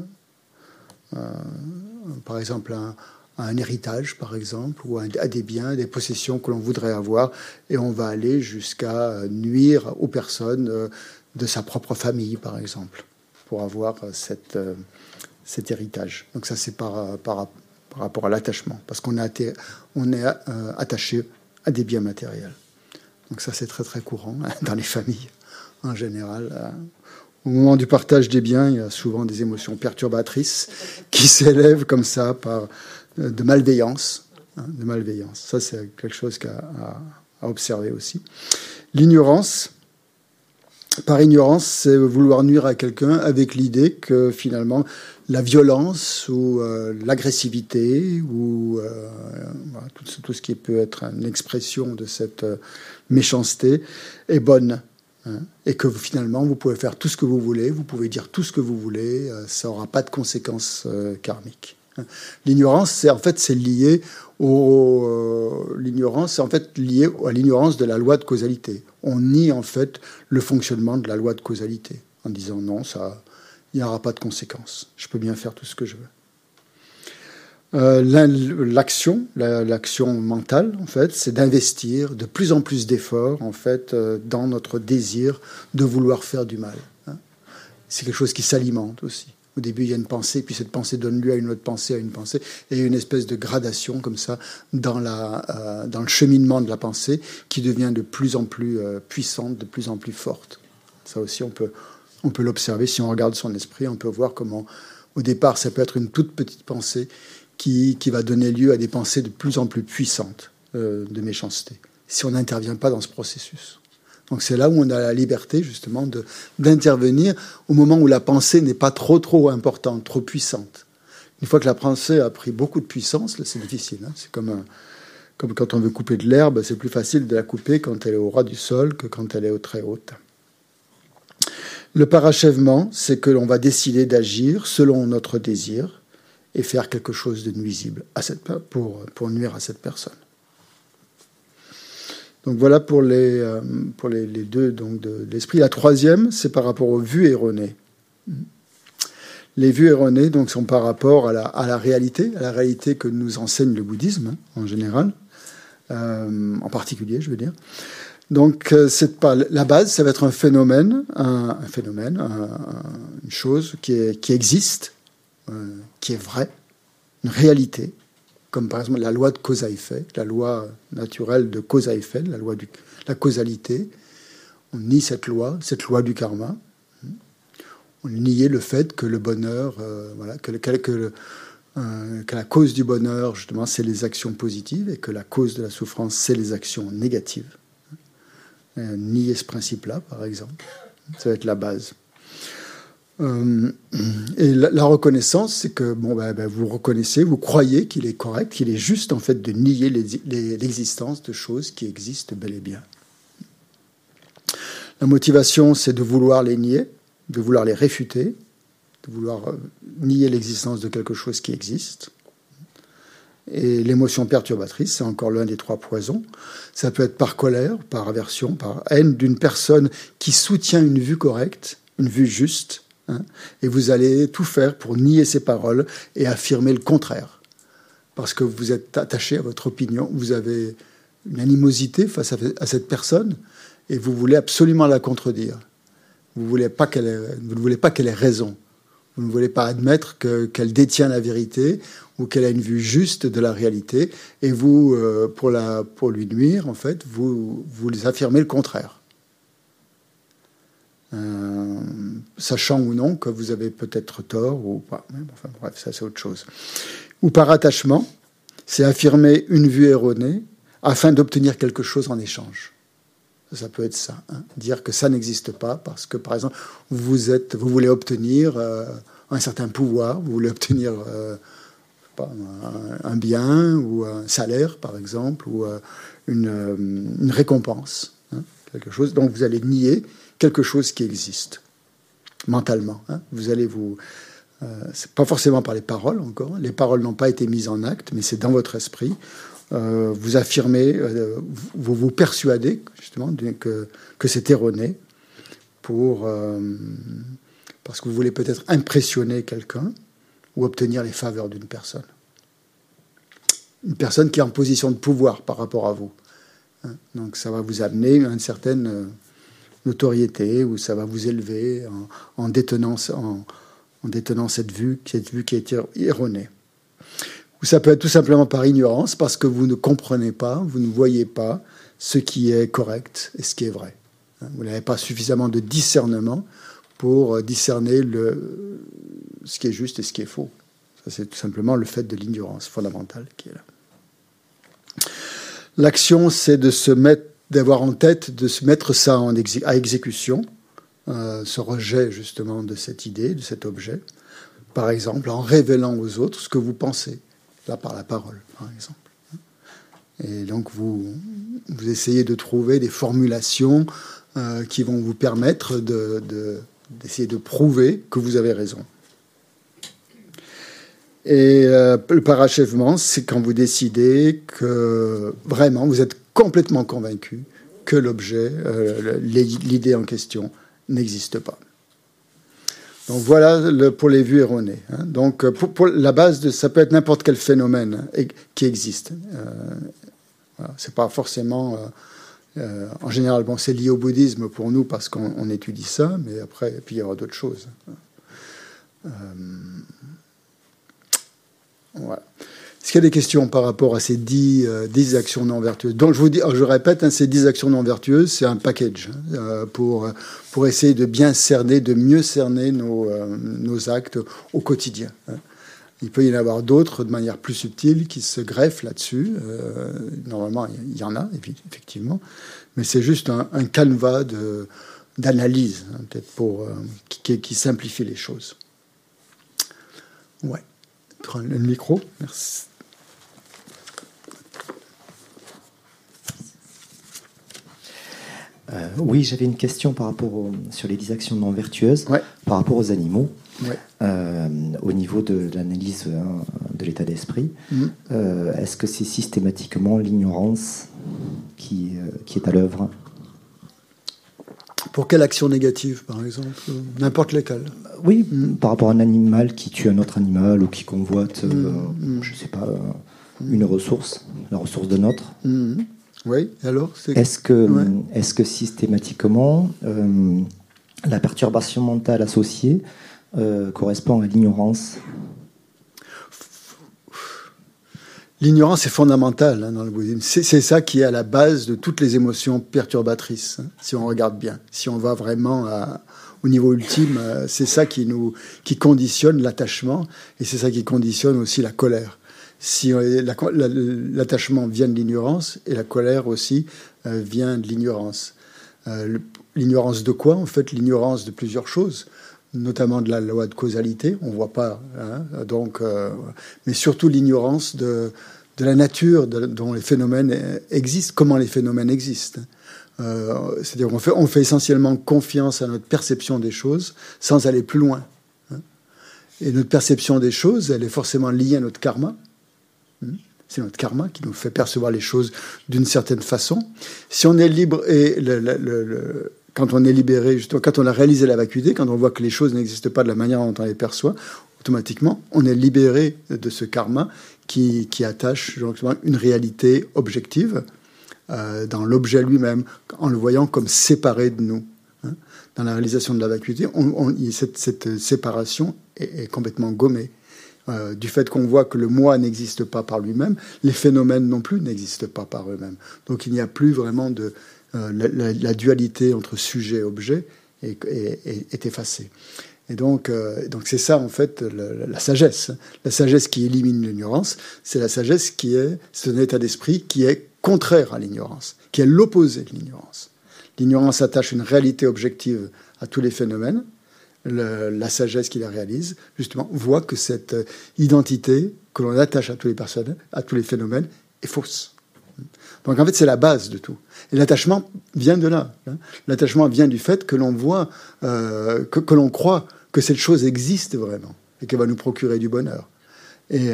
par exemple, à un héritage, par exemple, ou à des biens, des possessions que l'on voudrait avoir, et on va aller jusqu'à nuire aux personnes de sa propre famille, par exemple, pour avoir cet héritage. Donc ça, c'est par rapport à l'attachement, parce qu'on est attaché à des biens matériels. Donc ça, c'est très très courant dans les familles, en général. Au moment du partage des biens, il y a souvent des émotions perturbatrices qui s'élèvent comme ça de malveillance. De malveillance. Ça, c'est quelque chose à observer aussi. L'ignorance. Par ignorance, c'est vouloir nuire à quelqu'un avec l'idée que finalement la violence ou l'agressivité ou voilà, tout ce qui peut être une expression de cette méchanceté est bonne. Hein, et que finalement vous pouvez faire tout ce que vous voulez, vous pouvez dire tout ce que vous voulez, ça n'aura pas de conséquences karmiques. L'ignorance, c'est lié l'ignorance, c'est en fait lié à l'ignorance de la loi de causalité. On nie en fait le fonctionnement de la loi de causalité en disant non, il n'y aura pas de conséquences. Je peux bien faire tout ce que je veux. L'action mentale, en fait, c'est d'investir de plus en plus d'efforts, en fait, dans notre désir de vouloir faire du mal. Hein. C'est quelque chose qui s'alimente aussi. Au début, il y a une pensée, puis cette pensée donne lieu à une autre pensée, et il y a une espèce de gradation comme ça dans le cheminement de la pensée qui devient de plus en plus puissante, de plus en plus forte. Ça aussi, on peut l'observer. Si on regarde son esprit, on peut voir comment, au départ, ça peut être une toute petite pensée qui va donner lieu à des pensées de plus en plus puissantes de méchanceté, si on n'intervient pas dans ce processus. Donc c'est là où on a la liberté, justement, d'intervenir au moment où la pensée n'est pas trop importante, trop puissante. Une fois que la pensée a pris beaucoup de puissance, là, c'est difficile. Hein. C'est comme quand on veut couper de l'herbe, c'est plus facile de la couper quand elle est au ras du sol que quand elle est très haute. Le parachèvement, c'est que l'on va décider d'agir selon notre désir et faire quelque chose de nuisible pour nuire à cette personne. Donc voilà pour les deux donc de l'esprit. La troisième, c'est par rapport aux vues erronées. Les vues erronées donc, sont par rapport à la réalité que nous enseigne le bouddhisme, en général. en particulier, je veux dire. Donc, la base, ça va être un phénomène, une chose qui existe, qui est vraie, une réalité, comme par exemple la loi de cause à effet, la loi naturelle de cause à effet, la loi de la causalité. On nie cette loi du karma. On niait le fait que le bonheur, que la cause du bonheur, justement, c'est les actions positives et que la cause de la souffrance, c'est les actions négatives. Nier ce principe-là, par exemple, ça va être la base. Et la reconnaissance, c'est que vous reconnaissez, vous croyez qu'il est correct, qu'il est juste en fait de nier l'existence de choses qui existent bel et bien. La motivation, c'est de vouloir les nier, de vouloir les réfuter, de vouloir nier l'existence de quelque chose qui existe. Et l'émotion perturbatrice, c'est encore l'un des 3 poisons. Ça peut être par colère, par aversion, par haine d'une personne qui soutient une vue correcte, une vue juste, et vous allez tout faire pour nier ses paroles et affirmer le contraire. Parce que vous êtes attaché à votre opinion, vous avez une animosité face à cette personne, et vous voulez absolument la contredire. Vous ne voulez pas qu'elle ait raison. Vous ne voulez pas admettre qu'elle détient la vérité ou qu'elle a une vue juste de la réalité. Et vous, pour lui nuire, en fait, vous affirmez le contraire. Sachant ou non que vous avez peut-être tort ou pas. Enfin, bref, ça c'est autre chose. Ou par attachement, c'est affirmer une vue erronée afin d'obtenir quelque chose en échange. Ça peut être ça, dire que ça n'existe pas parce que, par exemple, vous voulez obtenir un certain pouvoir, vous voulez obtenir un bien ou un salaire, par exemple, ou une récompense, quelque chose. Donc, vous allez nier quelque chose qui existe mentalement. Vous allez c'est pas forcément par les paroles encore. Les paroles n'ont pas été mises en acte, mais c'est dans votre esprit. Vous affirmez, vous vous persuadez justement que c'est erroné parce que vous voulez peut-être impressionner quelqu'un ou obtenir les faveurs d'une personne. Une personne qui est en position de pouvoir par rapport à vous. Donc ça va vous amener à une certaine notoriété ou ça va vous élever en détenant cette vue qui a été erronée. Ou ça peut être tout simplement par ignorance, parce que vous ne comprenez pas, vous ne voyez pas ce qui est correct et ce qui est vrai. Vous n'avez pas suffisamment de discernement pour discerner ce qui est juste et ce qui est faux. Ça, c'est tout simplement le fait de l'ignorance fondamentale qui est là. L'action, c'est d'avoir en tête, de se mettre ça à exécution, ce rejet justement de cette idée, de cet objet, par exemple en révélant aux autres ce que vous pensez. Là, par la parole, par exemple. Et donc, vous essayez de trouver des formulations qui vont vous permettre d'essayer de prouver que vous avez raison. Et le parachèvement, c'est quand vous décidez que vraiment, vous êtes complètement convaincu que l'objet, l'idée en question, n'existe pas. Donc voilà pour les vues erronées. Donc pour la base, ça peut être n'importe quel phénomène qui existe. Voilà, c'est pas forcément... en général, c'est lié au bouddhisme pour nous parce qu'on étudie ça, mais après, puis il y aura d'autres choses. Voilà. Est-ce qu'il y a des questions par rapport à ces 10 actions non vertueuses? Donc je répète, ces 10 actions non vertueuses, c'est un package pour essayer de bien cerner, de mieux cerner nos actes au quotidien. Il peut y en avoir d'autres de manière plus subtile qui se greffent là-dessus. Normalement, il y en a, effectivement. Mais c'est juste un canevas d'analyse, peut-être qui simplifie les choses. Ouais. Le micro, merci. Oui, j'avais une question sur les 10 actions non vertueuses, par rapport aux animaux, au niveau de l'analyse de l'état d'esprit. Est-ce que c'est systématiquement l'ignorance qui est à l'œuvre? Pour quelle action négative, par exemple? N'importe lesquelles. Oui, par rapport à un animal qui tue un autre animal ou qui convoite, je ne sais pas, une ressource, la ressource de notre. Oui, alors est-ce que systématiquement, la perturbation mentale associée correspond à l'ignorance? L'ignorance est fondamentale dans le bouddhisme. C'est ça qui est à la base de toutes les émotions perturbatrices, si on regarde bien. Si on va vraiment au niveau ultime, c'est ça qui conditionne l'attachement, et c'est ça qui conditionne aussi la colère. Si l'attachement vient de l'ignorance, et la colère aussi vient de l'ignorance. L'ignorance de quoi? En fait, l'ignorance de plusieurs choses, notamment de la loi de causalité, on ne voit pas. Mais surtout l'ignorance de la nature dont les phénomènes existent, comment les phénomènes existent. C'est-à-dire on fait essentiellement confiance à notre perception des choses sans aller plus loin. Et notre perception des choses, elle est forcément liée à notre karma. C'est notre karma qui nous fait percevoir les choses d'une certaine façon. Si on est libre et quand on est libéré, justement, quand on a réalisé la vacuité, quand on voit que les choses n'existent pas de la manière dont on les perçoit, automatiquement, on est libéré de ce karma qui attache une réalité objective dans l'objet lui-même, en le voyant comme séparé de nous. Dans la réalisation de la vacuité, cette séparation est complètement gommée. Du fait qu'on voit que le moi n'existe pas par lui-même, les phénomènes non plus n'existent pas par eux-mêmes. Donc il n'y a plus vraiment de... la dualité entre sujet et objet est effacée. Et donc c'est ça, en fait, la sagesse. La sagesse qui élimine l'ignorance, c'est la sagesse c'est un état d'esprit qui est contraire à l'ignorance, qui est l'opposé de l'ignorance. L'ignorance attache une réalité objective à tous les phénomènes. La sagesse qui la réalise, justement, voit que cette identité que l'on attache à tous les personnes, à tous les phénomènes, est fausse. Donc en fait, c'est la base de tout. Et l'attachement vient de là. L'attachement vient du fait que l'on voit, que l'on croit que cette chose existe vraiment et qu'elle va nous procurer du bonheur. Et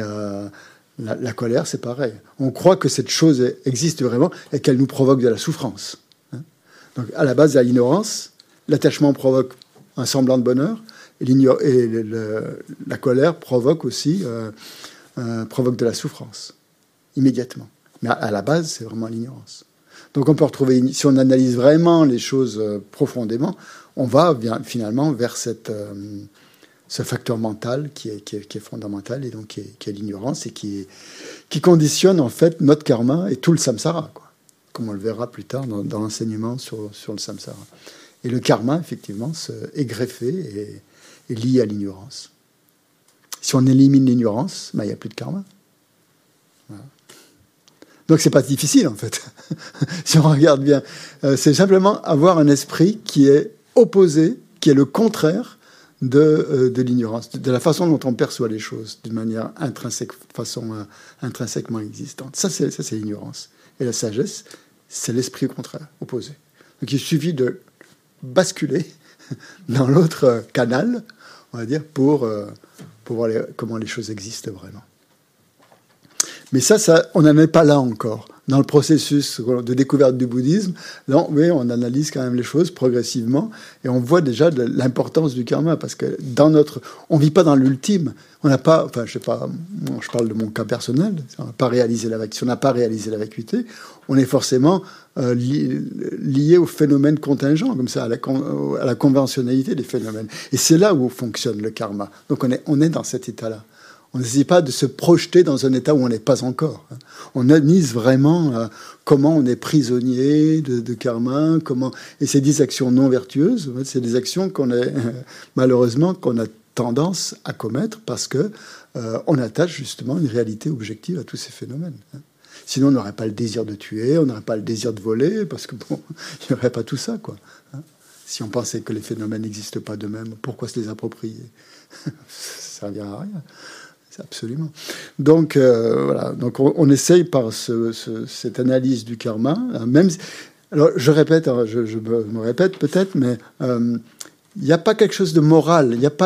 la colère, c'est pareil. On croit que cette chose existe vraiment et qu'elle nous provoque de la souffrance. Donc à la base, de l'ignorance, l'attachement provoque un semblant de bonheur, et la colère provoque aussi provoque de la souffrance, immédiatement. Mais à la base, c'est vraiment l'ignorance. Donc on peut retrouver, si on analyse vraiment les choses profondément, on va finalement vers ce facteur mental qui est fondamental, et donc qui est l'ignorance, et qui conditionne en fait notre karma et tout le samsara, quoi, comme on le verra plus tard dans l'enseignement sur le samsara. Et le karma, effectivement, est greffé et lié à l'ignorance. Si on élimine l'ignorance, il n'y a plus de karma. Voilà. Donc c'est pas difficile, en fait. Si on regarde bien, c'est simplement avoir un esprit qui est opposé, qui est le contraire de l'ignorance, de la façon dont on perçoit les choses, d'une manière intrinsèquement existante. Ça, c'est l'ignorance. Et la sagesse, c'est l'esprit contraire, opposé. Donc il suffit de basculer dans l'autre canal, on va dire, pour voir comment les choses existent vraiment. Mais ça on n'en est pas là encore. Dans le processus de découverte du bouddhisme, là, oui, on analyse quand même les choses progressivement, et on voit déjà l'importance du karma, parce que on vit pas dans l'ultime. On n'a pas, enfin, je sais pas, je parle de mon cas personnel. Si on n'a pas réalisé la vacuité, on est forcément lié aux phénomènes contingents, comme ça, à la conventionnalité des phénomènes. Et c'est là où fonctionne le karma. Donc on est dans cet état-là. On n'essaie pas de se projeter dans un état où on n'est pas encore. On analyse vraiment comment on est prisonnier de karma, et c'est des actions non vertueuses, c'est des actions malheureusement qu'on a tendance à commettre parce que on attache justement une réalité objective à tous ces phénomènes. Sinon, on n'aurait pas le désir de tuer, on n'aurait pas le désir de voler, parce que il n'y aurait pas tout ça, quoi. Si on pensait que les phénomènes n'existent pas d'eux-mêmes, pourquoi se les approprier? Ça ne servira à rien. Absolument. Donc, voilà. Donc, on essaye par cette analyse du karma, alors, je répète, je me répète peut-être, mais il n'y a pas quelque chose de moral. Il n'y a pas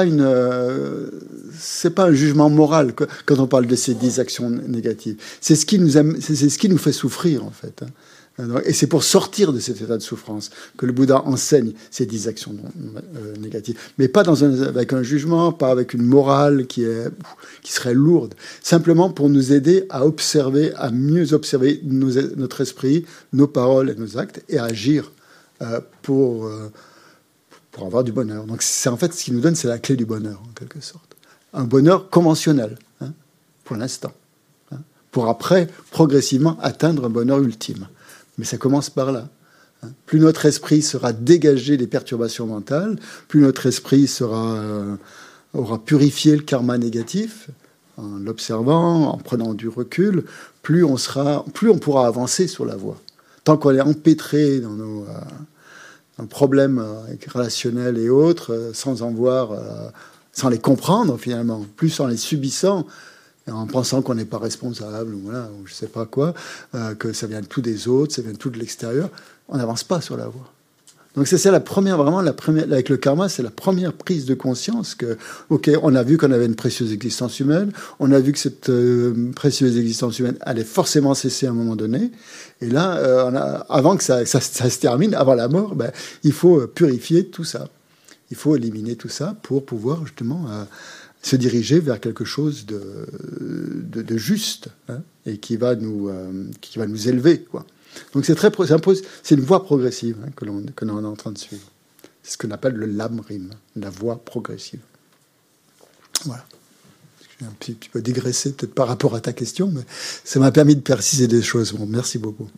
c'est pas un jugement moral quand on parle de ces 10 actions négatives. C'est ce qui nous fait souffrir, en fait. Et c'est pour sortir de cet état de souffrance que le Bouddha enseigne ces 10 actions négatives. Mais pas avec un jugement, pas avec une morale qui serait lourde. Simplement pour nous aider à observer, à mieux observer notre esprit, nos paroles et nos actes, et à agir pour avoir du bonheur. Donc c'est en fait ce qui nous donne, c'est la clé du bonheur, en quelque sorte. Un bonheur conventionnel, pour l'instant. Pour après, progressivement, atteindre un bonheur ultime. Mais ça commence par là. Plus notre esprit sera dégagé des perturbations mentales, plus notre esprit aura purifié le karma négatif, en l'observant, en prenant du recul, plus on pourra avancer sur la voie. Tant qu'on est empêtré dans nos problèmes relationnels et autres, sans les comprendre finalement, plus en les subissant, en pensant qu'on n'est pas responsable, ou je ne sais pas quoi, que ça vient de tout des autres, ça vient de tout de l'extérieur, on n'avance pas sur la voie. Donc c'est ça la première, avec le karma, c'est la première prise de conscience que, ok, on a vu qu'on avait une précieuse existence humaine, on a vu que cette précieuse existence humaine allait forcément cesser à un moment donné, et là, avant que ça se termine, avant la mort, il faut purifier tout ça. Il faut éliminer tout ça pour pouvoir justement se diriger vers quelque chose de juste, et qui va nous élever, quoi. Donc c'est une voie progressive que l'on est en train de suivre. C'est ce qu'on appelle le lam-rim, la voie progressive. Voilà. J'ai un petit peu dégraissé peut-être par rapport à ta question, mais ça m'a permis de préciser des choses. Bon, merci beaucoup.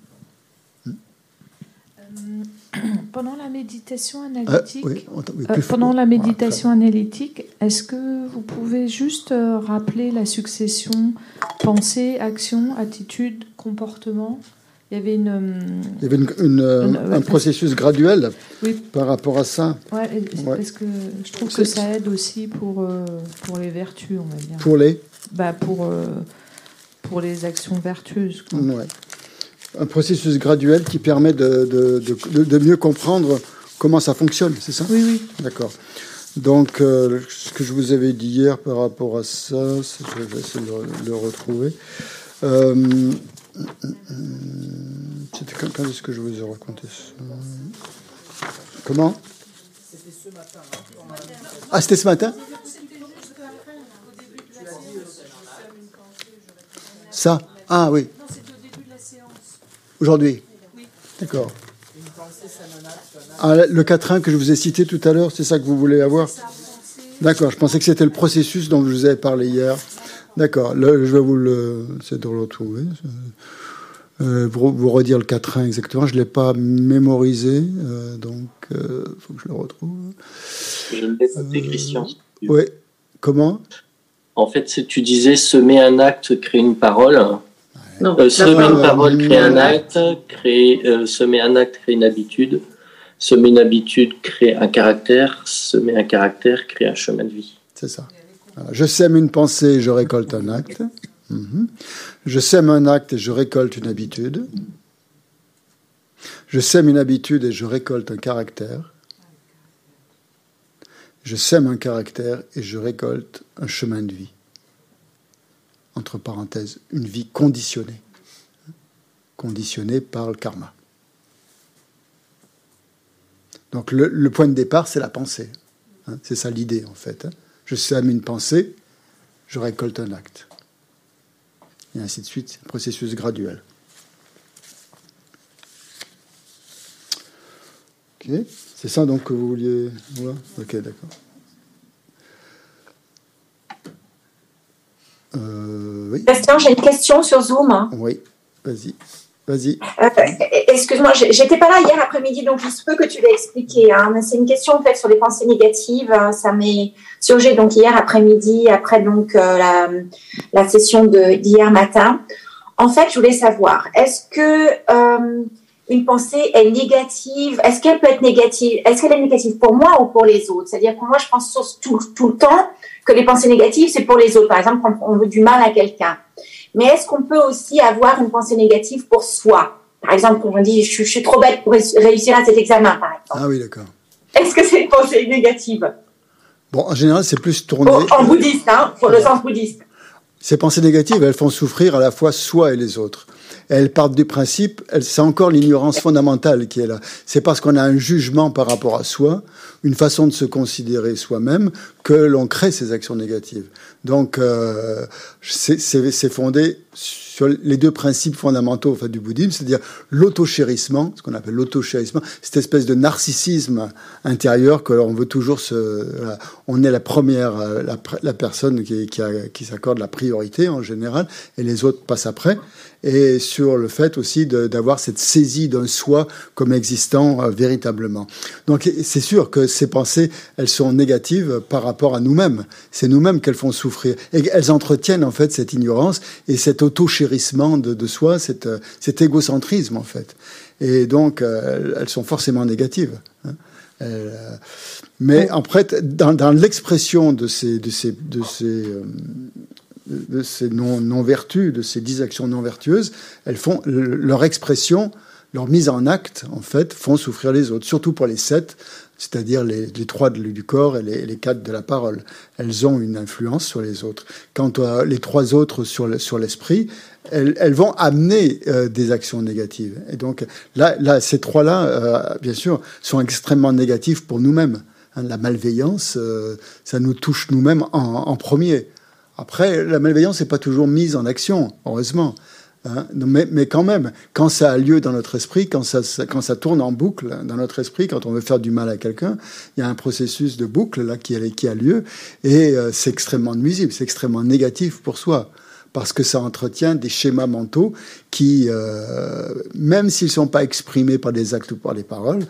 Pendant la méditation analytique, est-ce que vous pouvez juste rappeler la succession pensée, action, attitude, comportement? Il y avait un processus graduel par rapport à ça. Parce que je trouve que ça aide aussi pour les vertus, on va dire. Pour les actions vertueuses. Ouais. Un processus graduel qui permet de mieux comprendre comment ça fonctionne, c'est ça? Oui. D'accord. Donc, ce que je vous avais dit hier par rapport à ça, je vais essayer de le retrouver. C'était quand est-ce que je vous ai raconté ça? Comment? C'était ce matin. Ah, c'était ce matin? Ça? Ah oui. Non, c'était au début de la séance. Aujourd'hui? Oui. D'accord. Ah, le 4.1 que je vous ai cité tout à l'heure, c'est ça que vous voulez avoir? D'accord, je pensais que c'était le processus dont je vous avais parlé hier. D'accord, là, je vais essayer de le retrouver. Vous redire le 4.1 exactement. Je ne l'ai pas mémorisé, donc il faut que je le retrouve. Je le laisse noter, Christian. Oui, comment? En fait, tu disais semer un acte, créer une parole. Semer une parole, créer un acte, semer un acte, créer une habitude. Semer une habitude, créer un caractère. Semer un caractère, créer un chemin de vie. C'est ça. Alors, je sème une pensée, je récolte un acte. Je sème un acte et je récolte une habitude. Je sème une habitude et je récolte un caractère. Je sème un caractère et je récolte un chemin de vie. Entre parenthèses, une vie conditionnée. Conditionnée par le karma. Donc le point de départ, c'est la pensée. C'est ça l'idée, en fait. Je sème une pensée, je récolte un acte. Et ainsi de suite, c'est un processus graduel. Ok, c'est ça donc que vous vouliez... Voilà. Ok, d'accord. Oui. Bastien, j'ai une question sur Zoom. Oui, vas-y. Excuse-moi, j'étais pas là hier après-midi, donc il se peut que tu l'aies expliqué. Mais c'est une question en fait sur les pensées négatives. Ça m'est surgé donc hier après-midi, après donc la session d'hier matin. En fait, je voulais savoir, est-ce que une pensée est négative? Est-ce qu'elle peut être négative? Est-ce qu'elle est négative pour moi ou pour les autres? C'est-à-dire que moi, je pense tout le temps que les pensées négatives, c'est pour les autres. Par exemple, quand on veut du mal à quelqu'un. Mais est-ce qu'on peut aussi avoir une pensée négative pour soi? Par exemple, quand on dit je suis trop bête pour réussir à cet examen, par exemple. Ah oui, d'accord. Est-ce que c'est une pensée négative? Bon, en général, c'est plus tourné... En bouddhiste, pour le sens bouddhiste. Ces pensées négatives, elles font souffrir à la fois soi et les autres. Et elles partent du principe, c'est encore l'ignorance fondamentale qui est là. C'est parce qu'on a un jugement par rapport à soi, une façon de se considérer soi-même, que l'on crée ces actions négatives. Donc, c'est fondé sur les deux principes fondamentaux du bouddhisme, c'est-à-dire l'auto-chérissement, ce qu'on appelle l'auto-chérissement, cette espèce de narcissisme intérieur que l'on veut toujours on est la première, la personne qui s'accorde la priorité en général, et les autres passent après. Et sur le fait aussi d'avoir cette saisie d'un soi comme existant véritablement. Donc c'est sûr que ces pensées, elles sont négatives par rapport à nous-mêmes. C'est nous-mêmes qu'elles font souffrir. Et elles entretiennent en fait cette ignorance et cet auto-chérissement de soi, cet égocentrisme en fait. Et donc elles sont forcément négatives. Mais après, dans l'expression de ces non-vertus, de ces 10 actions non vertueuses, elles font leur expression, leur mise en acte, en fait, font souffrir les autres, surtout pour les 7, c'est-à-dire les 3 du corps et les 4 de la parole. Elles ont une influence sur les autres. Quant les 3 autres sur l'esprit, elles vont amener des actions négatives. Et donc là ces 3-là, bien sûr, sont extrêmement négatifs pour nous-mêmes. La malveillance, ça nous touche nous-mêmes en premier. Après, la malveillance n'est pas toujours mise en action, heureusement. Mais quand même, quand ça a lieu dans notre esprit, quand ça tourne en boucle dans notre esprit, quand on veut faire du mal à quelqu'un, il y a un processus de boucle là qui a lieu, et c'est extrêmement nuisible, c'est extrêmement négatif pour soi, parce que ça entretient des schémas mentaux qui, même s'ils ne sont pas exprimés par des actes ou par des paroles,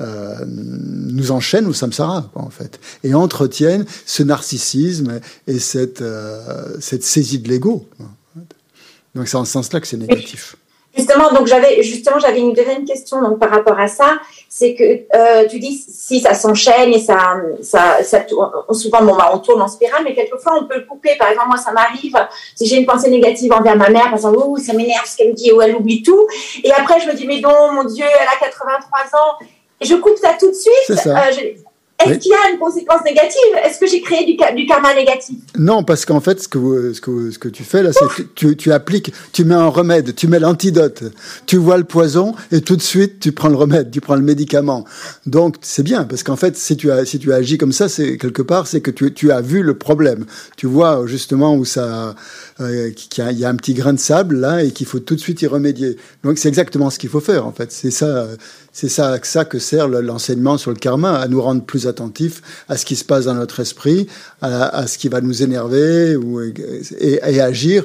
nous enchaînent au samsara, en fait, et entretiennent ce narcissisme et cette saisie de l'ego. Donc c'est en ce sens-là que c'est négatif. Justement, donc j'avais une deuxième question donc par rapport à ça, c'est que tu dis si ça s'enchaîne et ça souvent on tourne en spirale, mais quelquefois on peut le couper. Par exemple, moi ça m'arrive si j'ai une pensée négative envers ma mère, par exemple, ça m'énerve ce qu'elle me dit ou elle oublie tout, et après je me dis mais non, mon Dieu, elle a 83 ans, et je coupe ça tout de suite. C'est ça. Est-ce qu'il y a une conséquence négative? Est-ce que j'ai créé du karma négatif? Non, parce qu'en fait, ce que tu fais là, c'est que tu appliques, tu mets un remède, tu mets l'antidote, tu vois le poison et tout de suite tu prends le remède, tu prends le médicament. Donc c'est bien, parce qu'en fait, si tu agis comme ça, c'est quelque part, c'est que tu as vu le problème. Tu vois justement où qu'il y a un petit grain de sable là et qu'il faut tout de suite y remédier. Donc c'est exactement ce qu'il faut faire en fait. C'est ça que sert l'enseignement sur le karma, à nous rendre plus attentifs à ce qui se passe dans notre esprit, à ce qui va nous énerver et agir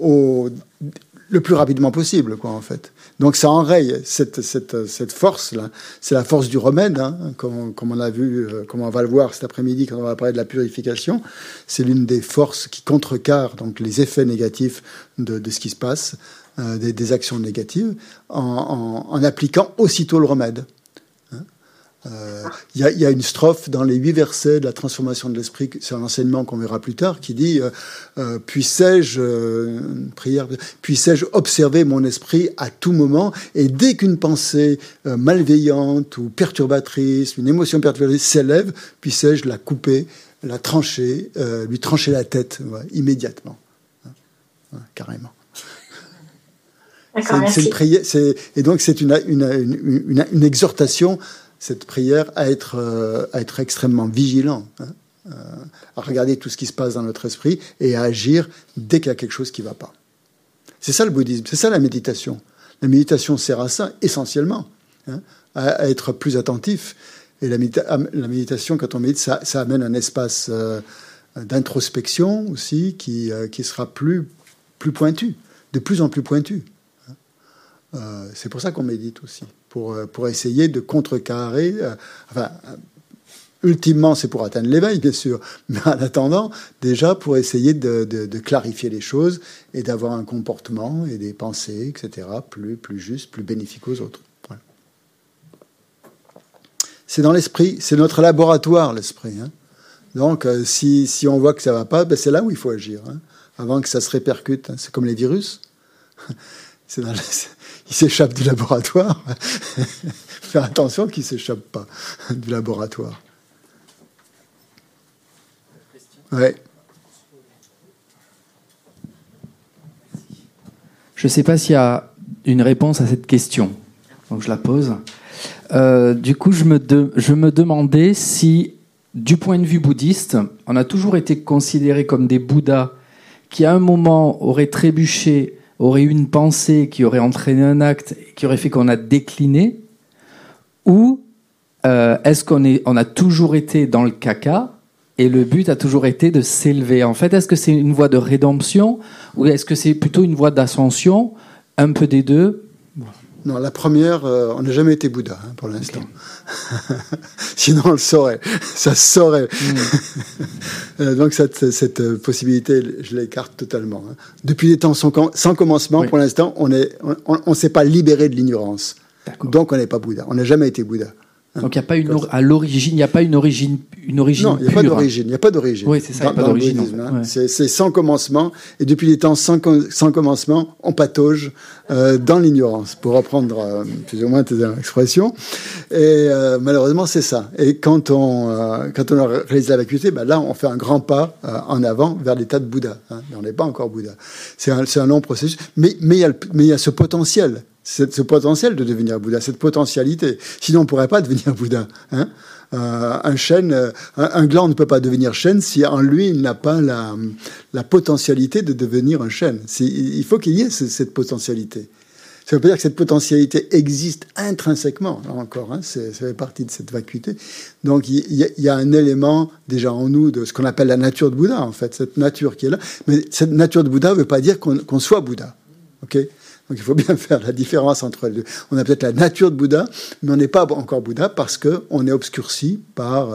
le plus rapidement possible, quoi, en fait. Donc ça enraye cette force-là. C'est la force du remède, hein, comme on a vu, comme on va le voir cet après-midi quand on va parler de la purification. C'est l'une des forces qui contrecarre donc les effets négatifs de ce qui se passe, des actions négatives, en appliquant aussitôt le remède. Il y a une strophe dans les 8 versets de la transformation de l'esprit, c'est un enseignement qu'on verra plus tard, qui dit puissais-je observer mon esprit à tout moment, et dès qu'une pensée malveillante ou perturbatrice, une émotion perturbatrice s'élève, puissais-je la couper, la trancher, lui trancher la tête, immédiatement, carrément. C'est une prière, et donc c'est une exhortation, cette prière, à être extrêmement vigilant, à regarder tout ce qui se passe dans notre esprit et à agir dès qu'il y a quelque chose qui ne va pas. C'est ça le bouddhisme, c'est ça la méditation. La méditation sert à ça essentiellement, à être plus attentif. Et la méditation, quand on médite, ça amène un espace d'introspection aussi qui sera plus pointu, de plus en plus pointu. C'est pour ça qu'on médite aussi, pour essayer de contrecarrer. Ultimement, c'est pour atteindre l'éveil, bien sûr, mais en attendant, déjà pour essayer de clarifier les choses et d'avoir un comportement et des pensées, etc., plus justes, plus bénéfiques aux autres. Voilà. C'est dans l'esprit, c'est notre laboratoire, l'esprit. Hein. Donc, si on voit que ça ne va pas, c'est là où il faut agir, hein, avant que ça se répercute. Hein. C'est comme les virus. Ils s'échappent du laboratoire. Faire attention qu'ils ne s'échappent pas du laboratoire. Ouais. Je ne sais pas s'il y a une réponse à cette question, donc je la pose. Du coup, je me demandais si, du point de vue bouddhiste, on a toujours été considérés comme des Bouddhas qui, à un moment, auraient trébuché, auraient eu une pensée qui aurait entraîné un acte, qui aurait fait qu'on a décliné, ou est-ce qu'on a toujours été dans le caca et le but a toujours été de s'élever? En fait, est-ce que c'est une voie de rédemption ou est-ce que c'est plutôt une voie d'ascension? Un peu des deux? Non, la première, on n'a jamais été Bouddha, pour l'instant. Okay. Sinon, on le saurait. Ça se saurait. Donc, cette possibilité, je l'écarte totalement. Depuis des temps sans commencement, pour l'instant, on ne s'est pas libéré de l'ignorance. D'accord. Donc, on n'est pas Bouddha. On n'a jamais été Bouddha. Donc il n'y a pas à l'origine, il n'y a pas une origine non, il n'y a pas d'origine. Il n'y a pas d'origine. Oui, c'est ça. Il n'y a pas d'origine. Ouais. C'est sans commencement. Et depuis les temps sans commencement, on patauge dans l'ignorance, pour reprendre plus ou moins tes expressions. Et malheureusement, c'est ça. Et quand on a réalisé la vacuité, là, on fait un grand pas en avant vers l'état de Bouddha. Mais on n'est pas encore Bouddha. C'est un long processus. Mais il y a ce potentiel. Ce potentiel de devenir Bouddha, cette potentialité. Sinon, on ne pourrait pas devenir Bouddha. Un chêne, un gland ne peut pas devenir chêne si en lui, il n'a pas la potentialité de devenir un chêne. Il faut qu'il y ait cette potentialité. Ça ne veut pas dire que cette potentialité existe intrinsèquement, là encore. Ça fait partie de cette vacuité. Donc, il y a un élément déjà en nous de ce qu'on appelle la nature de Bouddha, en fait, cette nature qui est là. Mais cette nature de Bouddha ne veut pas dire qu'on soit Bouddha. OK ? Donc il faut bien faire la différence entre les deux. On a peut-être la nature de Bouddha, mais on n'est pas encore Bouddha parce qu'on est obscurci par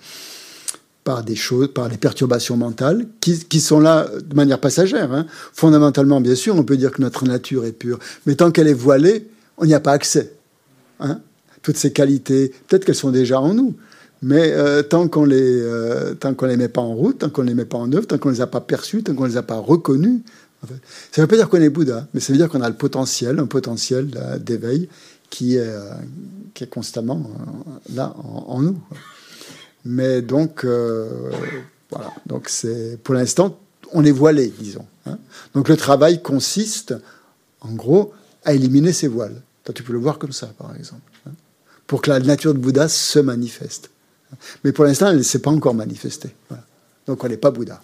des choses, par des perturbations mentales qui sont là de manière passagère. Fondamentalement, bien sûr, on peut dire que notre nature est pure, mais tant qu'elle est voilée, on n'y a pas accès. Toutes ces qualités, peut-être qu'elles sont déjà en nous, mais tant qu'on les met pas en route, tant qu'on les met pas en œuvre, tant qu'on les a pas perçues, tant qu'on les a pas reconnues, en fait. Ça ne veut pas dire qu'on est Bouddha, mais ça veut dire qu'on a un potentiel d'éveil qui est constamment là en nous. Mais donc, voilà. Donc pour l'instant, on est voilé, disons. Donc le travail consiste, en gros, à éliminer ces voiles. Toi, tu peux le voir comme ça, par exemple, pour que la nature de Bouddha se manifeste. Mais pour l'instant, elle ne s'est pas encore manifestée. Voilà. Donc on n'est pas Bouddha.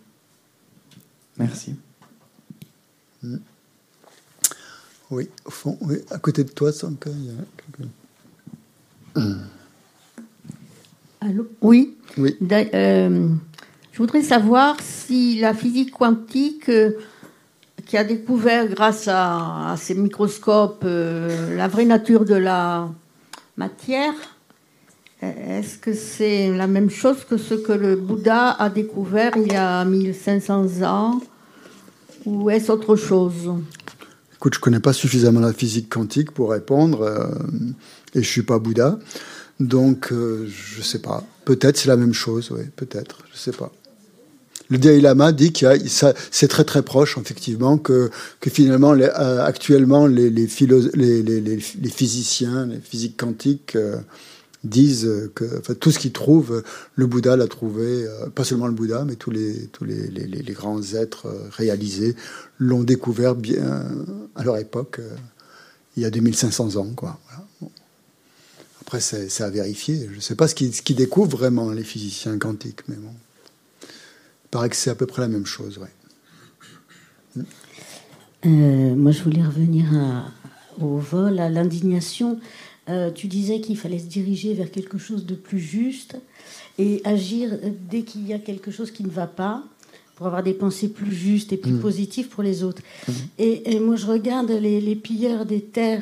Merci. Oui, au fond, oui, à côté de toi, sans qu'il y a quelqu'un. Allô ? Oui. Oui. Je voudrais savoir si la physique quantique, qui a découvert grâce à ces microscopes la vraie nature de la matière, est-ce que c'est la même chose que ce que le Bouddha a découvert il y a 1500 ans ? Ou est-ce autre chose ? Écoute, je ne connais pas suffisamment la physique quantique pour répondre, et je ne suis pas Bouddha, donc je ne sais pas. Peut-être c'est la même chose, oui, peut-être, je ne sais pas. Le Dalai Lama dit que c'est très très proche, effectivement, que finalement, actuellement, les physiciens, les physiques quantiques disent que tout ce qu'ils trouvent, le Bouddha l'a trouvé, pas seulement le Bouddha, mais tous les grands êtres réalisés l'ont découvert bien à leur époque, il y a 2500 ans, quoi. Voilà. Bon. Après, c'est à vérifier. Je ne sais pas ce qu'ils découvrent vraiment, les physiciens quantiques, mais bon. Il paraît que c'est à peu près la même chose, ouais. Moi, je voulais revenir au vol, à l'indignation. Tu disais qu'il fallait se diriger vers quelque chose de plus juste et agir dès qu'il y a quelque chose qui ne va pas, pour avoir des pensées plus justes et plus positives pour les autres. Et moi, je regarde les pilleurs des terres,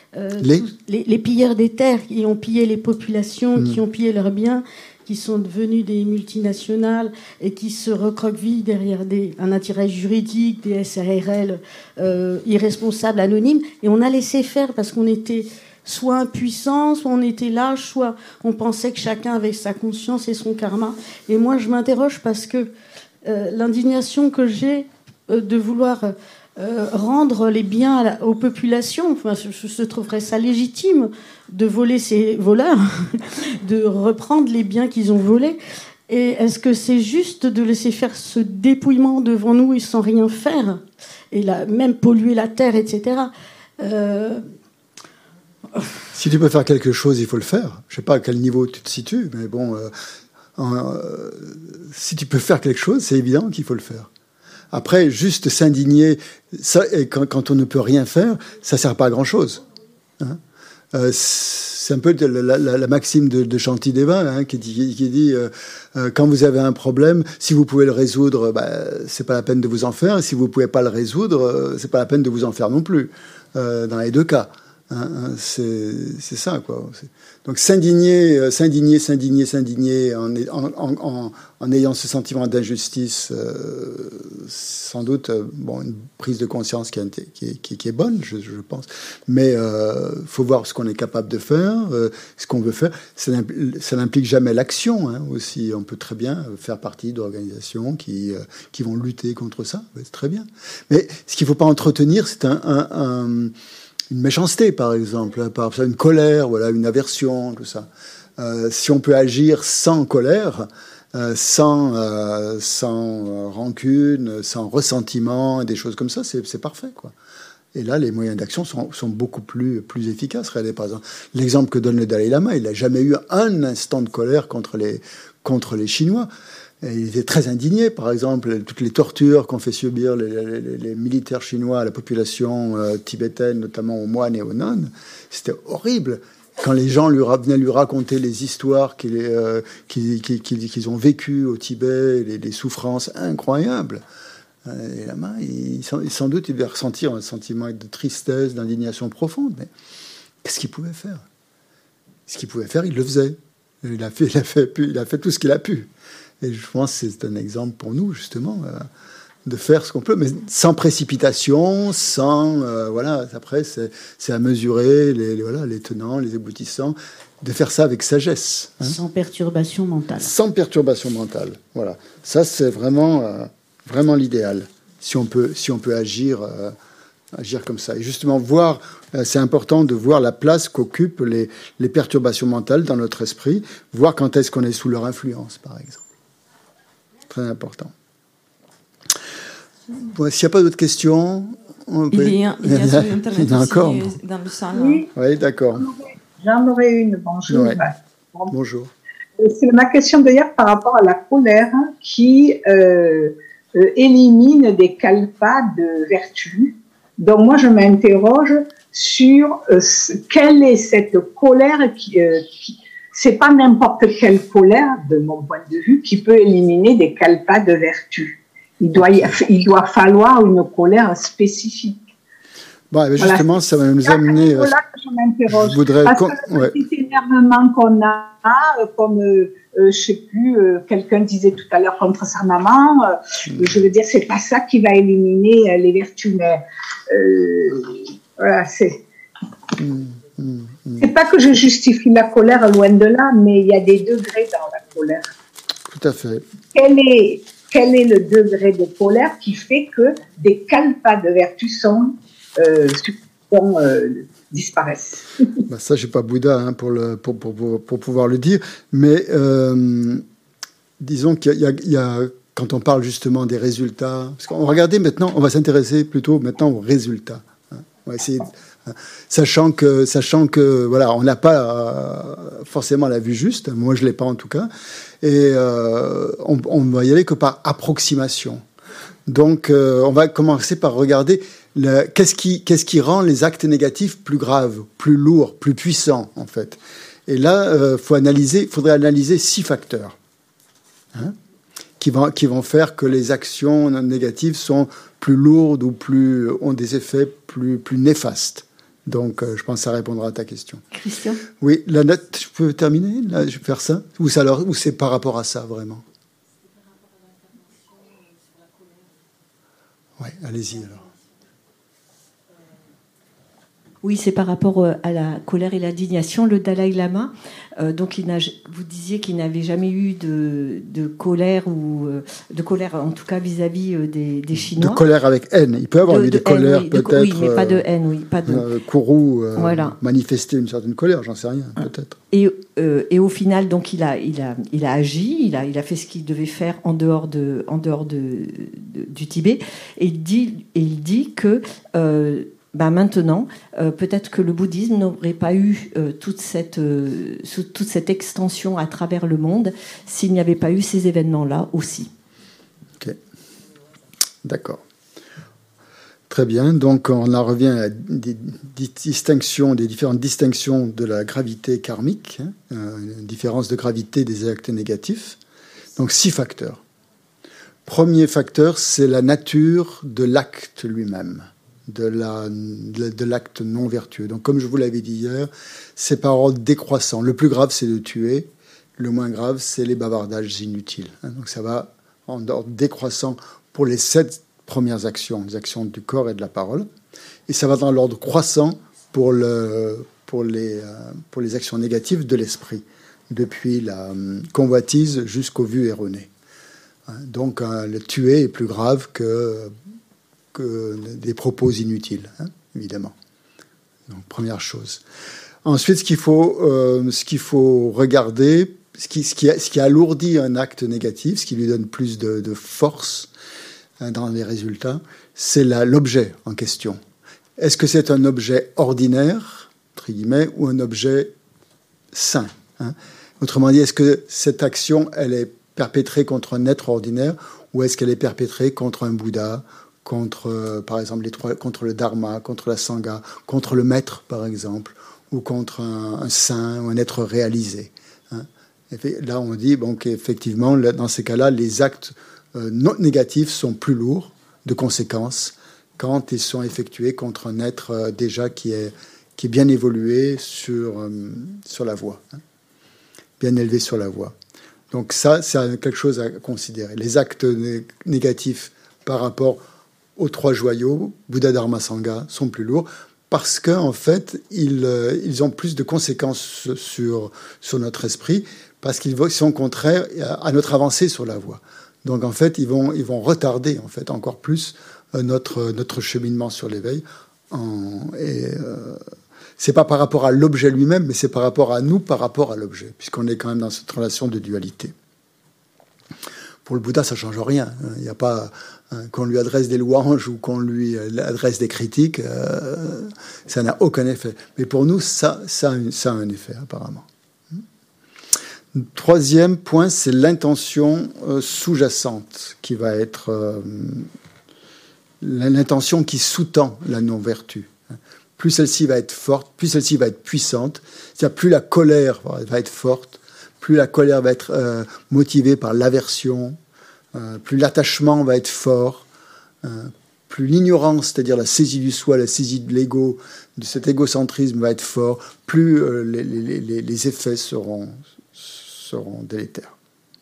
les pilleurs des terres qui ont pillé les populations, qui ont pillé leurs biens, qui sont devenus des multinationales et qui se recroquevillent derrière un intérêt juridique, des SARL irresponsables, anonymes. Et on a laissé faire parce qu'on était soit impuissant, soit on était lâche, soit on pensait que chacun avait sa conscience et son karma. Et moi, je m'interroge parce que l'indignation que j'ai de vouloir rendre les biens aux populations, enfin, je trouverais ça légitime de voler ces voleurs, de reprendre les biens qu'ils ont volés. Et est-ce que c'est juste de laisser faire ce dépouillement devant nous et sans rien faire, et même polluer la terre, etc. Si tu peux faire quelque chose, il faut le faire. Je ne sais pas à quel niveau tu te situes, mais bon, si tu peux faire quelque chose, c'est évident qu'il faut le faire. Après, juste s'indigner, ça, et quand on ne peut rien faire, ça ne sert pas à grand-chose. Hein. C'est un peu la maxime de Chanty-Desvins, qui dit quand vous avez un problème, si vous pouvez le résoudre, c'est pas la peine de vous en faire. Et si vous pouvez pas le résoudre, c'est pas la peine de vous en faire non plus. Dans les deux cas, c'est ça, quoi. Donc s'indigner en ayant ce sentiment d'injustice, sans doute, une prise de conscience qui est bonne, je pense. Mais faut voir ce qu'on est capable de faire, ce qu'on veut faire. Ça n'implique jamais l'action, aussi. On peut très bien faire partie d'organisations qui vont lutter contre ça. C'est très bien. Mais ce qu'il ne faut pas entretenir, c'est une méchanceté, par exemple, une colère, une aversion, tout ça. Si on peut agir sans colère, sans rancune, sans ressentiment, des choses comme ça, c'est parfait, quoi. Et là, les moyens d'action sont beaucoup plus efficaces. Regardez, par exemple, l'exemple que donne le Dalai Lama, il n'a jamais eu un instant de colère contre les Chinois. Et il était très indigné, par exemple, toutes les tortures qu'ont fait subir les militaires chinois à la population tibétaine, notamment aux moines et aux nonnes. C'était horrible. Quand les gens venaient lui raconter les histoires qu'ils ont vécues au Tibet, les souffrances incroyables, et Lama, sans doute, il devait ressentir un sentiment de tristesse, d'indignation profonde. Mais qu'est-ce qu'il pouvait faire ? Ce qu'il pouvait faire, il le faisait. Il a fait tout ce qu'il a pu. Et je pense que c'est un exemple pour nous, justement, de faire ce qu'on peut, mais sans précipitation, sans... après, c'est à mesurer les tenants, les aboutissants, de faire ça avec sagesse. Sans perturbation mentale. Sans perturbation mentale, voilà. Ça, c'est vraiment l'idéal, si on peut agir comme ça. Et justement, c'est important de voir la place qu'occupent les perturbations mentales dans notre esprit, voir quand est-ce qu'on est sous leur influence, par exemple. Très important. Bon, s'il n'y a pas d'autres questions... Il y a sur Internet encore. Aussi, dans le salon. Oui, d'accord. J'en aurais une. Bonjour. Ouais. Bonjour. C'est ma question d'ailleurs par rapport à la colère qui élimine des kalpas de vertu. Donc moi, je m'interroge sur quelle est cette colère qui c'est pas n'importe quelle colère, de mon point de vue, qui peut éliminer des kalpas de vertu. Il doit falloir une colère spécififique. Bon, mais justement, ça va nous amener... Voilà que je m'interroge. Parce que le petit énervement qu'on a, comme, je sais plus, quelqu'un disait tout à l'heure contre sa maman, je veux dire, c'est pas ça qui va éliminer les vertus, mais voilà, c'est... C'est pas que je justifie la colère, loin de là, mais il y a des degrés dans la colère. Tout à fait. Quel est le degré de colère qui fait que des kalpas de vertu disparaissent? Ça, je suis pas Bouddha pour pouvoir le dire, mais disons qu'il y a quand on parle justement des résultats, parce qu'on va regarder maintenant, on va s'intéresser plutôt maintenant aux résultats. On va essayer sachant que voilà, on n'a pas forcément la vue juste. Moi, je l'ai pas en tout cas, et on va y aller que par approximation. Donc, on va commencer par regarder qu'est-ce qui rend les actes négatifs plus graves, plus lourds, plus puissants, en fait. Et là, faudrait analyser 6 facteurs qui vont faire que les actions négatives sont plus lourdes ou ont des effets plus néfastes. Donc, je pense que ça répondra à ta question. Christian ? Oui, la note, je peux terminer ? Là, je vais faire ça ? Ou c'est par rapport à ça, vraiment ? Oui, allez-y alors. Oui, c'est par rapport à la colère et l'indignation. Le Dalai Lama, donc vous disiez qu'il n'avait jamais eu de colère, ou de colère en tout cas vis-à-vis des Chinois. De colère avec haine. Il peut avoir eu des colères, peut-être. Oui, mais pas de haine, oui. Pas de... Kourou manifester une certaine colère, j'en sais rien, peut-être. Et au final, donc, il a agi, il a fait ce qu'il devait faire en dehors du Tibet. Et il dit que maintenant, peut-être que le bouddhisme n'aurait pas eu toute cette extension à travers le monde s'il n'y avait pas eu ces événements-là aussi. Ok, d'accord. Très bien, donc on en revient à des différentes distinctions de la gravité karmique, une différence de gravité des actes négatifs. Donc 6 facteurs. Premier facteur, c'est la nature de l'acte lui-même, de l'acte non vertueux. Donc comme je vous l'avais dit hier, c'est par ordre décroissant. Le plus grave, c'est de tuer. Le moins grave, c'est les bavardages inutiles. Donc ça va en ordre décroissant pour les 7 premières actions, les actions du corps et de la parole. Et ça va dans l'ordre croissant pour les actions négatives de l'esprit, depuis la convoitise jusqu'aux vues erronées. Donc le tuer est plus grave que des propos inutiles, évidemment. Donc première chose. Ensuite, ce qu'il faut regarder, ce qui alourdit un acte négatif, ce qui lui donne plus de force dans les résultats, c'est l'objet en question. Est-ce que c'est un objet ordinaire, entre guillemets, ou un objet saint, Autrement dit, est-ce que cette action, elle est perpétrée contre un être ordinaire, ou est-ce qu'elle est perpétrée contre un Bouddha, par exemple, contre le Dharma, contre la Sangha, contre le maître, par exemple, ou contre un saint, ou un être réalisé. Là, on dit qu'effectivement, dans ces cas-là, les actes non négatifs sont plus lourds de conséquences quand ils sont effectués contre un être déjà qui est bien évolué sur la voie, bien élevé sur la voie. Donc ça, c'est quelque chose à considérer. Les actes négatifs par rapport aux 3 joyaux, Bouddha, Dharma, Sangha, sont plus lourds parce qu'en fait, ils ont plus de conséquences sur notre esprit parce qu'ils sont contraires à notre avancée sur la voie. Donc en fait, ils vont retarder en fait encore plus notre cheminement sur l'éveil. C'est pas par rapport à l'objet lui-même, mais c'est par rapport à nous, par rapport à l'objet, puisqu'on est quand même dans cette relation de dualité. Pour le Bouddha, ça change rien. Il n'y a pas qu'on lui adresse des louanges ou qu'on lui adresse des critiques, ça n'a aucun effet. Mais pour nous, ça a un effet apparemment. Troisième point, c'est l'intention sous-jacente qui va être l'intention qui sous-tend la non-vertu. Plus celle-ci va être forte, plus celle-ci va être puissante, c'est-à-dire plus la colère va être forte, plus la colère va être motivée par l'aversion, plus l'attachement va être fort, plus l'ignorance, c'est-à-dire la saisie du soi, la saisie de l'ego, de cet égocentrisme va être fort, plus les effets seront délétères.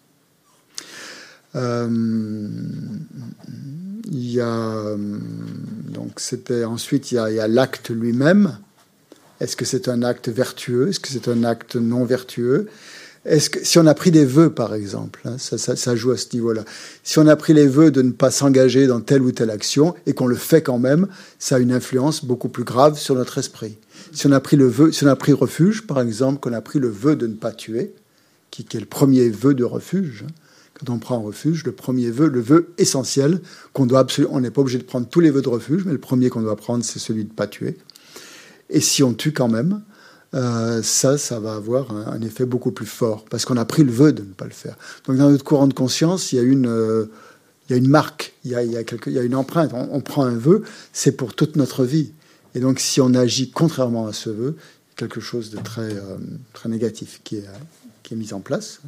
Ensuite, il y a l'acte lui-même. Est-ce que c'est un acte vertueux? Est-ce que c'est un acte non vertueux? Si on a pris des vœux, par exemple, ça joue à ce niveau-là. Si on a pris les vœux de ne pas s'engager dans telle ou telle action et qu'on le fait quand même, ça a une influence beaucoup plus grave sur notre esprit. Si on a pris refuge, par exemple, qu'on a pris le vœu de ne pas tuer, qui est le premier vœu de refuge. Quand on prend refuge, le premier vœu, le vœu essentiel, on n'est pas obligé de prendre tous les vœux de refuge, mais le premier qu'on doit prendre, c'est celui de ne pas tuer. Et si on tue quand même, ça va avoir un effet beaucoup plus fort, parce qu'on a pris le vœu de ne pas le faire. Donc dans notre courant de conscience, il y a une marque, il y a une empreinte. On prend un vœu, c'est pour toute notre vie. Et donc si on agit contrairement à ce vœu, quelque chose de très, très négatif qui est mis en place.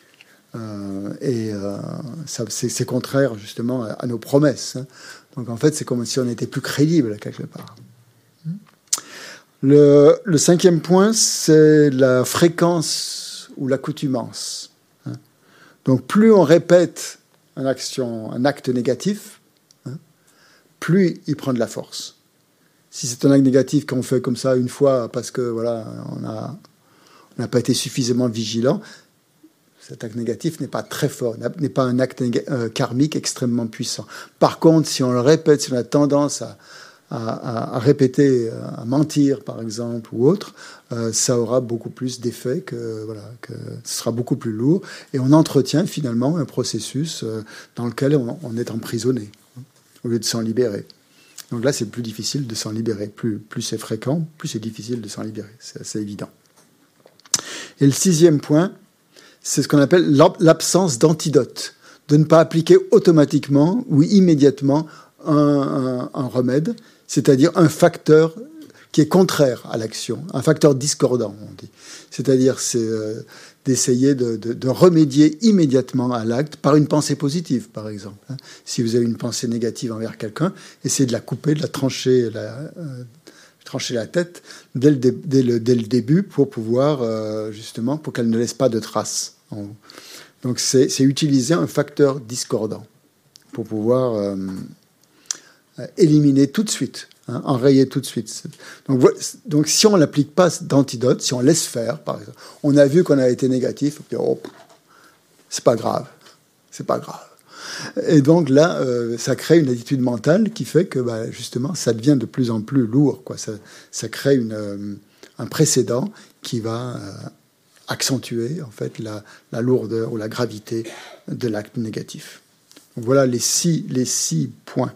C'est contraire justement à nos promesses. Donc en fait, c'est comme si on était plus crédible quelque part. Le 5e point, c'est la fréquence ou l'accoutumance. Donc plus on répète un acte négatif, plus il prend de la force. Si c'est un acte négatif qu'on fait comme ça une fois parce que voilà, on n'a pas été suffisamment vigilant, cet acte négatif n'est pas très fort, n'est pas un acte karmique extrêmement puissant. Par contre, si on le répète, si on a tendance à répéter, à mentir par exemple ou autre, ça aura beaucoup plus d'effet que ce sera beaucoup plus lourd, et on entretient finalement un processus dans lequel on est emprisonné au lieu de s'en libérer. Donc là, c'est plus difficile de s'en libérer. Plus c'est fréquent, plus c'est difficile de s'en libérer. C'est assez évident. Et le 6e point, c'est ce qu'on appelle l'absence d'antidote, de ne pas appliquer automatiquement ou immédiatement un remède, c'est-à-dire un facteur qui est contraire à l'action, un facteur discordant, on dit. C'est-à-dire, c'est d'essayer de remédier immédiatement à l'acte par une pensée positive, par exemple. Si vous avez une pensée négative envers quelqu'un, essayez de la couper, de la trancher la tête dès le début pour pouvoir, justement, pour qu'elle ne laisse pas de traces. Donc, c'est utiliser un facteur discordant pour pouvoir éliminer tout de suite, enrayer tout de suite. Donc si on n'applique pas d'antidote, si on laisse faire, par exemple, on a vu qu'on a été négatif, puis, c'est pas grave. Et donc là, ça crée une attitude mentale qui fait que, justement, ça devient de plus en plus lourd, quoi. Ça crée un précédent qui va accentuer, en fait, la lourdeur ou la gravité de l'acte négatif. Donc voilà les six points.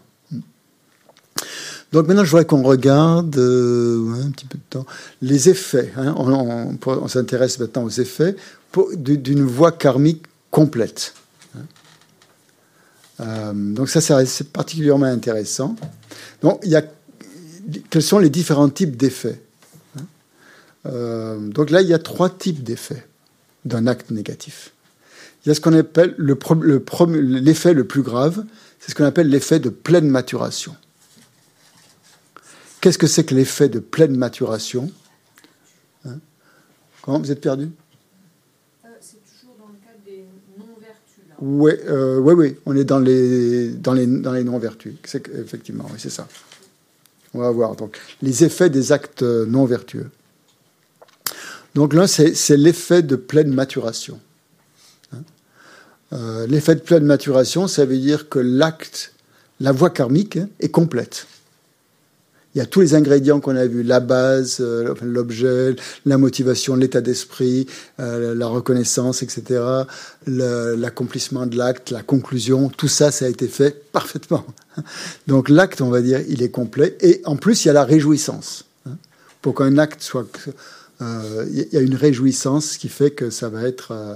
Donc maintenant, je voudrais qu'on regarde un petit peu de temps les effets. On s'intéresse maintenant aux effets d'une voie karmique complète. Donc ça, c'est particulièrement intéressant. Donc, quels sont les différents types d'effets? Donc là, il y a 3 types d'effets d'un acte négatif. Il y a ce qu'on appelle l'effet le plus grave, c'est ce qu'on appelle l'effet de pleine maturation. Qu'est-ce que c'est que l'effet de pleine maturation? Comment vous êtes perdu? C'est toujours dans le cadre des non-vertus. Oui, on est dans les non-vertus. Effectivement, oui, c'est ça. On va voir donc les effets des actes non vertueux. Donc là, c'est l'effet de pleine maturation. L'effet de pleine maturation, ça veut dire que la voie karmique est complète. Il y a tous les ingrédients qu'on a vus, la base, l'objet, la motivation, l'état d'esprit, la reconnaissance, etc., l'accomplissement de l'acte, la conclusion, tout ça, ça a été fait parfaitement. Donc l'acte, on va dire, il est complet. Et en plus, il y a la réjouissance. Pour qu'un acte soit... il y a une réjouissance qui fait que ça va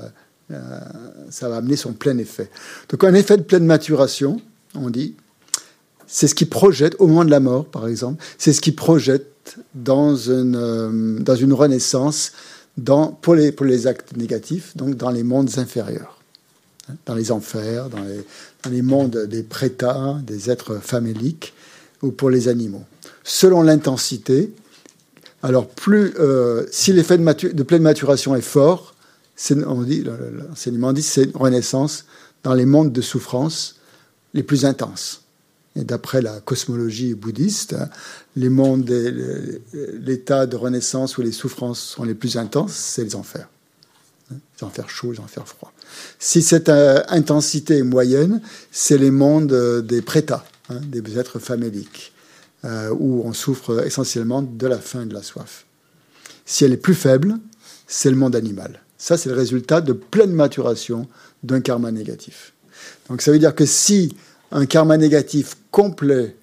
amener son plein effet. Donc un effet de pleine maturation, on dit... C'est ce qui projette, au moment de la mort, par exemple, c'est ce qui projette dans une renaissance pour les actes négatifs, donc dans les mondes inférieurs, dans les enfers, dans les mondes des prétas, des êtres faméliques, ou pour les animaux. Selon l'intensité, alors si l'effet de pleine maturation est fort, l'enseignement dit c'est une renaissance dans les mondes de souffrance les plus intenses. Et d'après la cosmologie bouddhiste, les mondes, l'état de renaissance où les souffrances sont les plus intenses, c'est les enfers. Les enfers chauds, les enfers froids. Si cette intensité est moyenne, c'est les mondes des prétas, des êtres faméliques, où on souffre essentiellement de la faim et de la soif. Si elle est plus faible, c'est le monde animal. Ça, c'est le résultat de pleine maturation d'un karma négatif. Donc ça veut dire que si un karma négatif complet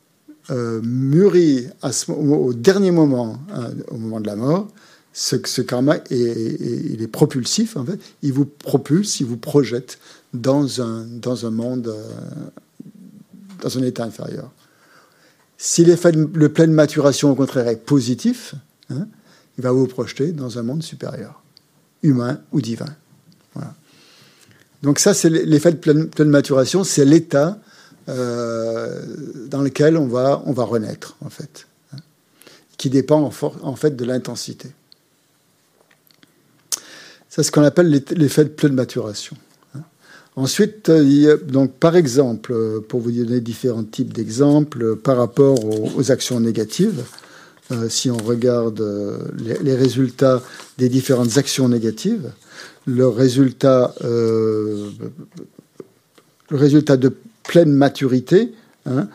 mûrit au dernier moment, au moment de la mort, ce karma il est propulsif, en fait. Il vous propulse, il vous projette dans un monde, dans un état inférieur. Si l'effet de pleine maturation, au contraire, est positif, il va vous projeter dans un monde supérieur, humain ou divin. Voilà. Donc ça, c'est l'effet de pleine maturation, c'est l'état dans lequel on va renaître, en fait, qui dépend en fait de l'intensité. C'est ce qu'on appelle l'effet de pleine maturation. Ensuite, donc, par exemple, pour vous donner différents types d'exemples par rapport aux actions négatives, si on regarde les résultats des différentes actions négatives, le résultat de pleine maturité, hein,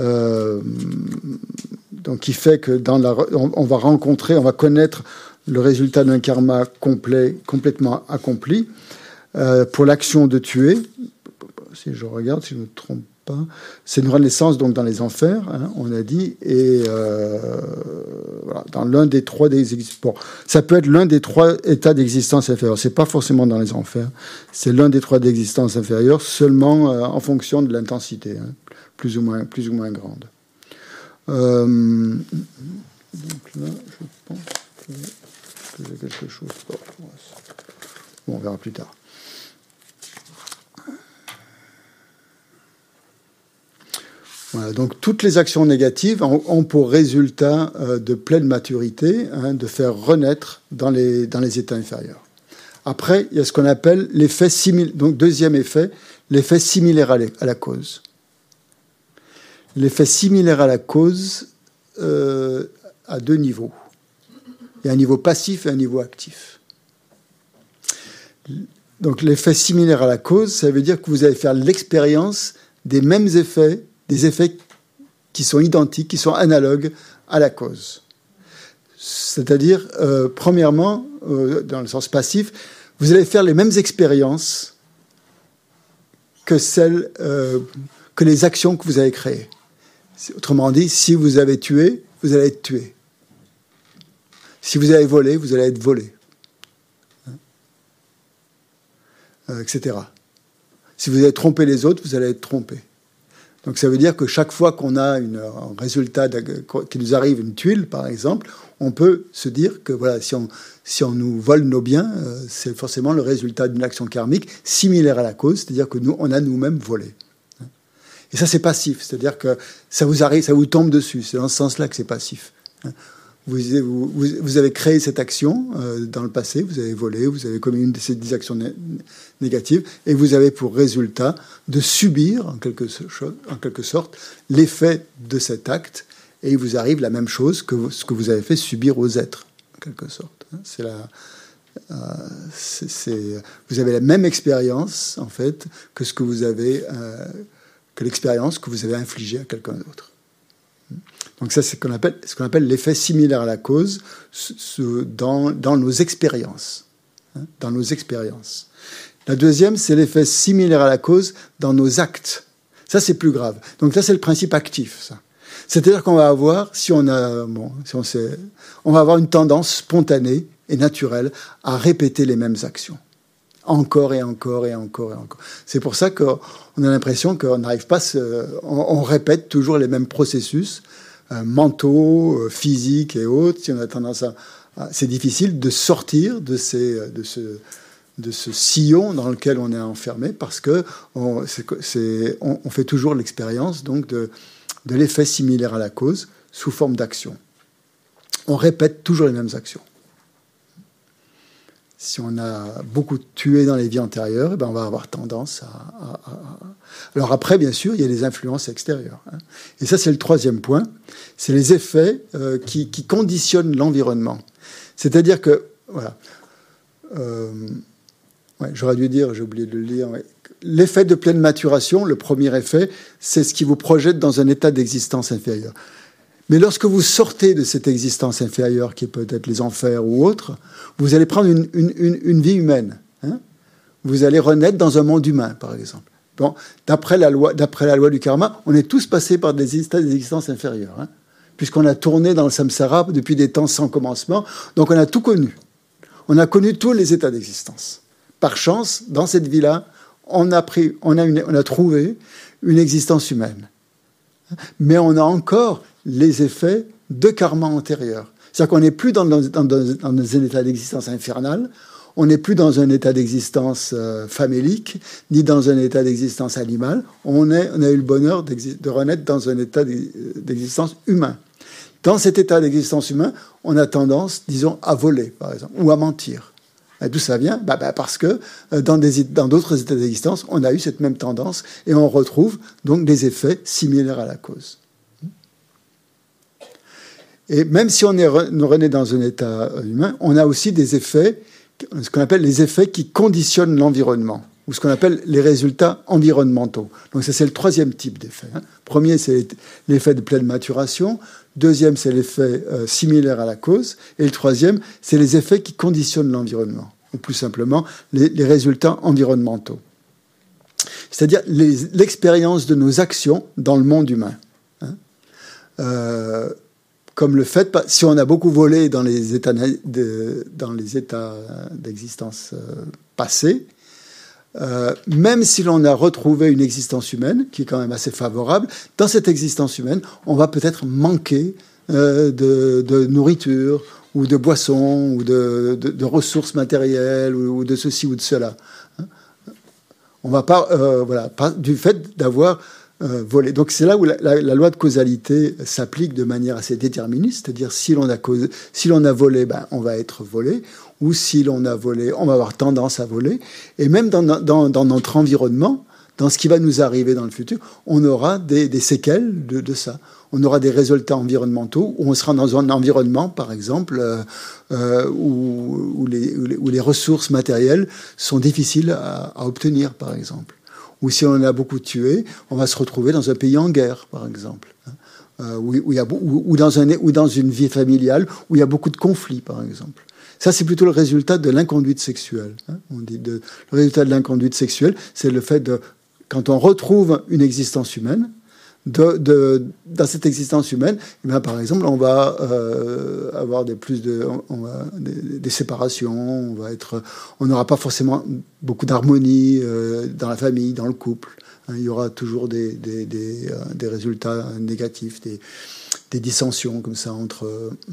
donc qui fait que on va connaître le résultat d'un karma complètement accompli. Pour l'action de tuer, si je regarde, si je ne me trompe pas, c'est une renaissance donc dans les enfers, hein, on a dit, et voilà, dans l'un des trois bon, ça peut être l'un des trois états d'existence inférieure. C'est pas forcément dans les enfers, c'est l'un des trois d'existence inférieure, seulement en fonction de l'intensité, hein, plus ou moins grande. Donc là, je pense que j'ai quelque chose. Bon, on verra plus tard. Voilà, donc toutes les actions négatives ont pour résultat de pleine maturité, hein, de faire renaître dans les états inférieurs. Après, il y a ce qu'on appelle l'effet similaire. Donc deuxième effet, l'effet similaire à la cause. L'effet similaire à la cause à deux niveaux. Il y a un niveau passif et un niveau actif. Donc l'effet similaire à la cause, ça veut dire que vous allez faire l'expérience des mêmes effets, des effets qui sont identiques, qui sont analogues à la cause. C'est-à-dire, premièrement, dans le sens passif, vous allez faire les mêmes expériences que que les actions que vous avez créées. Autrement dit, si vous avez tué, vous allez être tué. Si vous avez volé, vous allez être volé. Etc. Si vous avez trompé les autres, vous allez être trompé. Donc ça veut dire que chaque fois qu'on a un résultat, qui nous arrive une tuile, par exemple, on peut se dire que voilà, si on nous vole nos biens, c'est forcément le résultat d'une action karmique similaire à la cause, c'est-à-dire que nous, on a nous-mêmes volé. Et ça, c'est passif, c'est-à-dire que ça vous arrive, ça vous tombe dessus. C'est dans ce sens-là que c'est passif. Vous avez créé cette action dans le passé, vous avez volé, vous avez commis une de ces 10 actions négatives, et vous avez pour résultat de subir, en quelque sorte, l'effet de cet acte, et il vous arrive la même chose que ce que vous avez fait subir aux êtres, en quelque sorte. Vous avez la même expérience, en fait, que ce que vous avez, que l'expérience que vous avez infligée à quelqu'un d'autre. Donc ça, c'est ce qu'on appelle l'effet similaire à la cause dans nos expériences. Hein, dans nos expériences. La deuxième, c'est l'effet similaire à la cause dans nos actes. Ça, c'est plus grave. Donc ça, c'est le principe actif, ça. C'est-à-dire qu'on va avoir, on va avoir une tendance spontanée et naturelle à répéter les mêmes actions. Encore et encore et encore et encore. C'est pour ça qu'on a l'impression qu'on n'arrive pas, on répète toujours les mêmes processus mentaux, physiques et autres. Si on a tendance c'est difficile de sortir de ce sillon dans lequel on est enfermé parce que on fait toujours l'expérience donc de l'effet similaire à la cause sous forme d'action. On répète toujours les mêmes actions. Si on a beaucoup tué dans les vies antérieures, on va avoir tendance à... Alors après, bien sûr, il y a les influences extérieures. Hein. Et ça, c'est le troisième point. C'est les effets qui conditionnent l'environnement. C'est-à-dire que... Voilà. J'aurais dû dire, j'ai oublié de le lire. Ouais. L'effet de pleine maturation, le premier effet, c'est ce qui vous projette dans un état d'existence inférieur. Mais lorsque vous sortez de cette existence inférieure, qui est peut-être les enfers ou autre, vous allez prendre une vie humaine. Hein. Vous allez renaître dans un monde humain, par exemple. Bon, d'après la loi du karma, on est tous passés par des états d'existence inférieure, hein, puisqu'on a tourné dans le samsara depuis des temps sans commencement. Donc on a tout connu. On a connu tous les états d'existence. Par chance, dans cette vie-là, on a trouvé une existence humaine. Mais on a encore les effets de karma antérieur. C'est-à-dire qu'on n'est plus dans un état d'existence infernal, on n'est plus dans un état d'existence famélique, ni dans un état d'existence animal. On a eu le bonheur de renaître dans un état d'existence humain. Dans cet état d'existence humain, on a tendance, disons, à voler, par exemple, ou à mentir. D'où ça vient? Parce que dans d'autres états d'existence, on a eu cette même tendance et on retrouve donc des effets similaires à la cause. Et même si on est rené dans un état humain, on a aussi des effets, ce qu'on appelle les effets qui conditionnent l'environnement, ou ce qu'on appelle les résultats environnementaux. Donc ça, c'est le troisième type d'effet. Premier, c'est l'effet de pleine maturation. Deuxième, c'est l'effet similaire à la cause. Et le troisième, c'est les effets qui conditionnent l'environnement, ou plus simplement, les résultats environnementaux. C'est-à-dire l'expérience de nos actions dans le monde humain. Comme le fait, si on a beaucoup volé dans les états d'existence passés, même si l'on a retrouvé une existence humaine, qui est quand même assez favorable, dans cette existence humaine, on va peut-être manquer de nourriture, ou de boissons, ou de ressources matérielles, ou de ceci ou de cela. On va pas, du fait d'avoir volé. Donc c'est là où la loi de causalité s'applique de manière assez déterministe, c'est-à-dire si l'on a volé, on va être volé, ou si l'on a volé, on va avoir tendance à voler. Et même dans notre environnement, dans ce qui va nous arriver dans le futur, on aura des séquelles de ça. On aura des résultats environnementaux, où on sera dans un environnement, par exemple, où les ressources matérielles sont difficiles à obtenir, par exemple. Ou si on a beaucoup tué, on va se retrouver dans un pays en guerre, par exemple. Ou dans une vie familiale où il y a beaucoup de conflits, par exemple. Ça, c'est plutôt le résultat de l'inconduite sexuelle. On dit le résultat de l'inconduite sexuelle, c'est le fait de, quand on retrouve une existence humaine, dans cette existence humaine, par exemple, on va avoir des séparations, on n'aura pas forcément beaucoup d'harmonie dans la famille, dans le couple. Il y aura toujours des résultats négatifs, des dissensions comme ça entre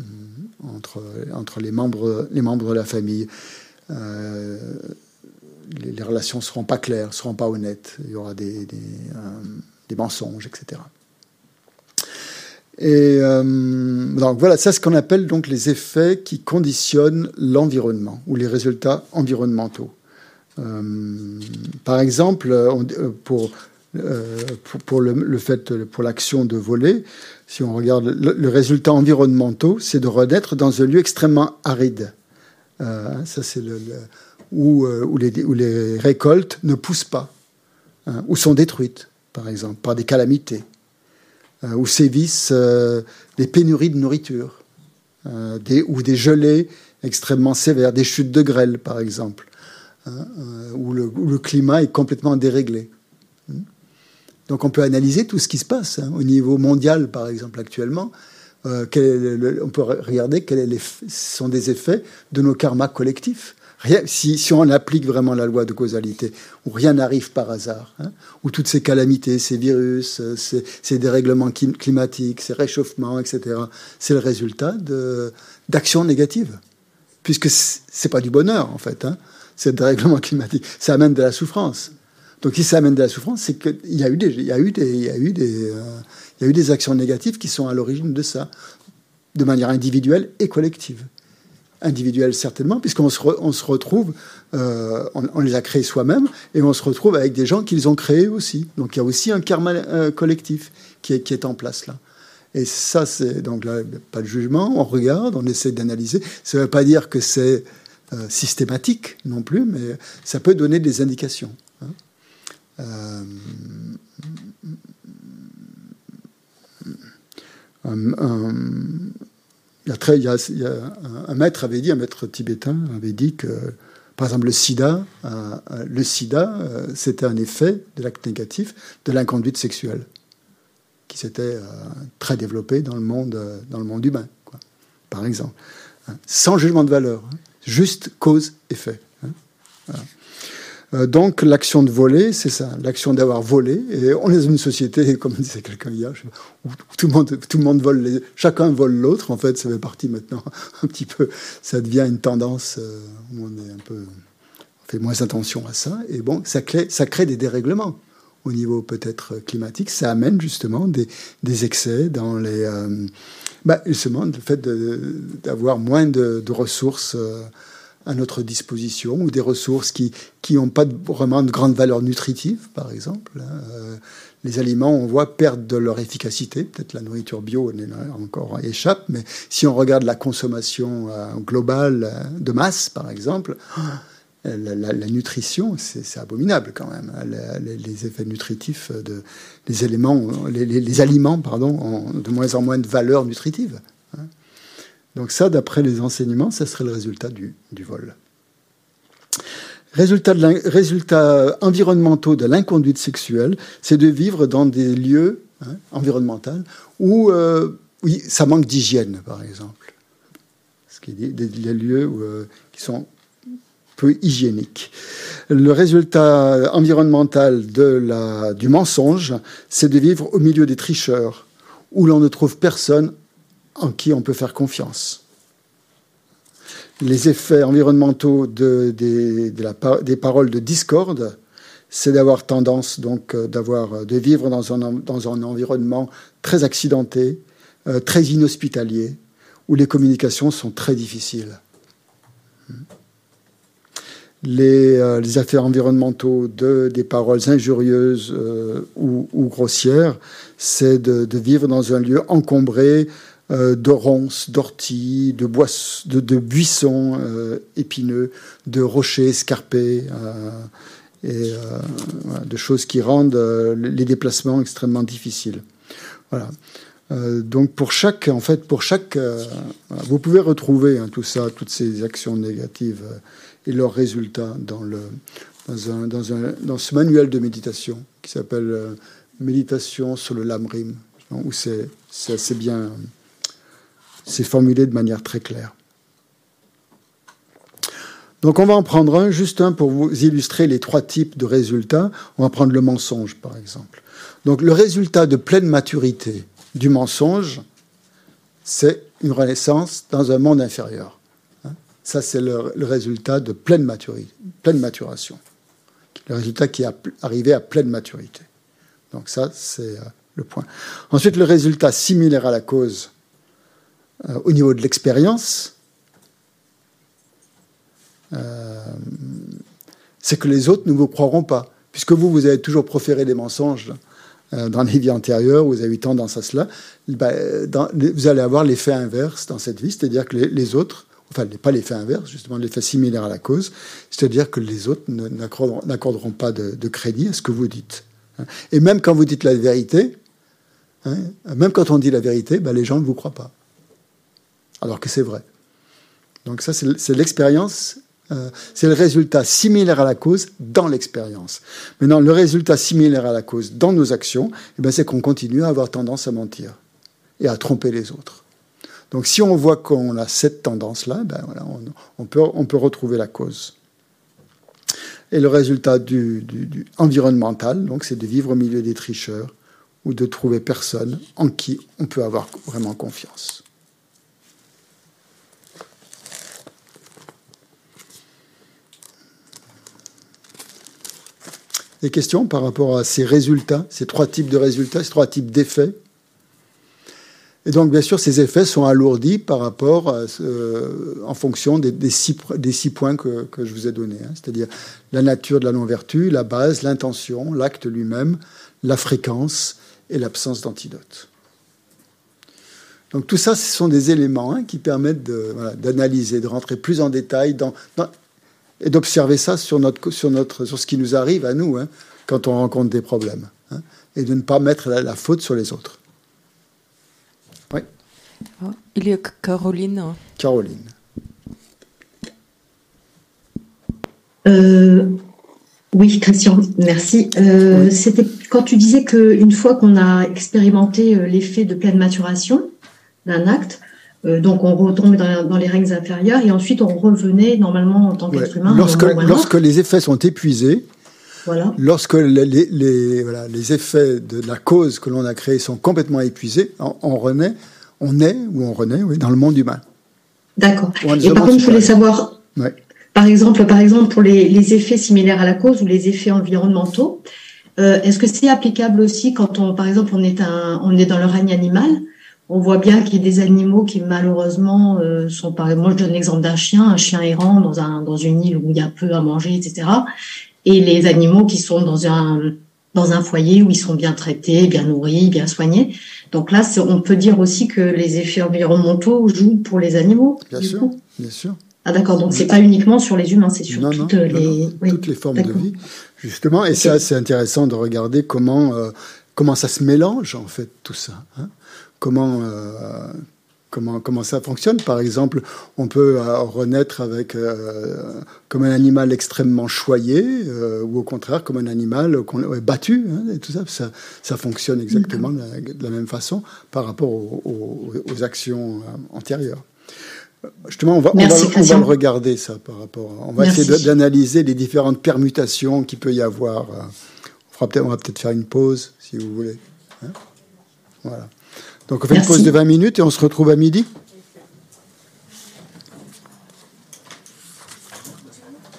les membres de la famille. Les relations ne seront pas claires, ne seront pas honnêtes. Il y aura des mensonges, etc. Et donc voilà, c'est ce qu'on appelle donc les effets qui conditionnent l'environnement ou les résultats environnementaux. Par exemple, pour l'action de voler, si on regarde le résultat environnemental, c'est de renaître dans un lieu extrêmement aride. Ça, c'est où les récoltes ne poussent pas, ou sont détruites, par exemple, par des calamités, où sévissent des pénuries de nourriture, ou des gelées extrêmement sévères, des chutes de grêle, par exemple, où le climat est complètement déréglé. Donc on peut analyser tout ce qui se passe au niveau mondial, par exemple, actuellement. On peut regarder quels sont des effets de nos karmas collectifs. Si on applique vraiment la loi de causalité, où rien n'arrive par hasard, où toutes ces calamités, ces virus, ces dérèglements climatiques, ces réchauffements, etc., c'est le résultat d'actions négatives. Puisque c'est pas du bonheur, en fait, ces dérèglements climatiques. Ça amène de la souffrance. Donc si ça amène de la souffrance, c'est qu'il y a eu des actions négatives qui sont à l'origine de ça, de manière individuelle et collective. Individuelle certainement, puisqu'on se retrouve, on les a créés soi-même, et on se retrouve avec des gens qui les ont créés aussi. Donc il y a aussi un karma collectif qui est en place là. Et ça, c'est donc là, pas de jugement, on regarde, on essaie d'analyser. Ça ne veut pas dire que c'est systématique non plus, mais ça peut donner des indications. Un maître tibétain avait dit que, par exemple, le sida, c'était un effet de l'acte négatif de l'inconduite sexuelle qui s'était très développée dans le monde humain, quoi, par exemple. Sans jugement de valeur, juste cause-effet. Voilà. Donc l'action de voler, c'est ça, l'action d'avoir volé. Et on est dans une société, comme disait quelqu'un hier, où tout le monde vole, chacun vole l'autre. En fait, ça fait partie maintenant un petit peu, ça devient une tendance où on fait moins attention à ça. Et bon, ça crée des dérèglements au niveau peut-être climatique. Ça amène justement des excès dans justement le fait d'avoir moins de ressources à notre disposition, ou des ressources qui n'ont pas vraiment de grande valeur nutritive, par exemple. Les aliments, on voit, perdent de leur efficacité. Peut-être la nourriture bio encore échappe, mais si on regarde la consommation globale de masse, par exemple, la nutrition, c'est abominable quand même. Les effets nutritifs des aliments, les aliments, ont de moins en moins de valeur nutritive. Donc ça, d'après les enseignements, ça serait le résultat du vol. Résultats environnementaux de l'inconduite sexuelle, c'est de vivre dans des lieux environnementaux où ça manque d'hygiène, par exemple. Ce qui est des lieux qui sont peu hygiéniques. Le résultat environnemental du mensonge, c'est de vivre au milieu des tricheurs, où l'on ne trouve personne en qui on peut faire confiance. Les effets environnementaux des paroles de discorde, c'est d'avoir tendance de vivre dans un environnement très accidenté, très inhospitalier, où les communications sont très difficiles. Les effets environnementaux des paroles injurieuses ou grossières, c'est de vivre dans un lieu encombré de ronces, d'orties, de buissons épineux, de rochers escarpés, et de choses qui rendent les déplacements extrêmement difficiles. Voilà. Donc pour chaque, vous pouvez retrouver tout ça, toutes ces actions négatives et leurs résultats dans ce manuel de méditation qui s'appelle Méditation sur le Lamrim, où c'est assez bien. C'est formulé de manière très claire. Donc on va en prendre juste un pour vous illustrer les 3 types de résultats. On va prendre le mensonge, par exemple. Donc le résultat de pleine maturité du mensonge, c'est une renaissance dans un monde inférieur. Ça, c'est le résultat de pleine maturation. Le résultat qui est arrivé à pleine maturité. Donc ça, c'est le point. Ensuite, le résultat similaire à la cause, au niveau de l'expérience, c'est que les autres ne vous croiront pas. Puisque vous avez toujours proféré des mensonges dans les vies antérieures, vous avez eu tendance à cela, vous allez avoir l'effet inverse dans cette vie, c'est-à-dire que les autres, enfin pas l'effet inverse, justement l'effet similaire à la cause, c'est-à-dire que les autres n'accorderont pas de crédit à ce que vous dites. Et même quand vous dites la vérité, même quand on dit la vérité, les gens ne vous croient pas. Alors que c'est vrai. Donc ça, c'est l'expérience, c'est le résultat similaire à la cause dans l'expérience. Maintenant, le résultat similaire à la cause dans nos actions, c'est qu'on continue à avoir tendance à mentir et à tromper les autres. Donc si on voit qu'on a cette tendance-là, on peut retrouver la cause. Et le résultat du environnemental, donc, c'est de vivre au milieu des tricheurs ou de trouver personne en qui on peut avoir vraiment confiance. Des questions par rapport à ces résultats, ces 3 types de résultats, ces 3 types d'effets. Et donc, bien sûr, ces effets sont alourdis par rapport, en fonction des 6 points que je vous ai donnés. C'est-à-dire la nature de la non-vertu, la base, l'intention, l'acte lui-même, la fréquence et l'absence d'antidote. Donc tout ça, ce sont des éléments qui permettent d'analyser, de rentrer plus en détail et d'observer ça sur ce qui nous arrive à nous quand on rencontre des problèmes, et de ne pas mettre la faute sur les autres. Oui. Il y a Caroline. Caroline. Oui, Christian, merci. C'était quand tu disais qu'une fois qu'on a expérimenté l'effet de pleine maturation d'un acte, donc on retombe dans les règnes inférieurs et ensuite on revenait normalement en tant qu'être humain. Lorsque les effets sont épuisés, lorsque les effets de la cause que l'on a créée sont complètement épuisés, on renaît dans le monde humain. D'accord. Et par contre, je voulais savoir, par exemple pour les effets similaires à la cause ou les effets environnementaux, est-ce que c'est applicable aussi quand par exemple on est dans le règne animal, on voit bien qu'il y a des animaux qui malheureusement sont, par exemple, moi je donne l'exemple d'un chien, un chien errant dans une île où il y a peu à manger, etc. Et les animaux qui sont dans un foyer où ils sont bien traités, bien nourris, bien soignés. Donc là, on peut dire aussi que les effets environnementaux jouent pour les animaux. Bien sûr, bien sûr. Ah d'accord, donc c'est pas uniquement sur les humains, c'est sur toutes les formes de vie, justement. Et c'est intéressant de regarder comment ça se mélange, en fait, tout ça. Hein. Comment ça fonctionne. Par exemple, on peut renaître avec comme un animal extrêmement choyé, ou au contraire comme un animal battu. Hein, et tout ça, ça fonctionne exactement de la même façon par rapport aux actions antérieures. Justement, on va le regarder, ça, par rapport. On va essayer d'analyser les différentes permutations qu'il peut y avoir. On va peut-être faire une pause, si vous voulez. Hein, voilà. Donc, on fait une pause de 20 minutes et on se retrouve à midi.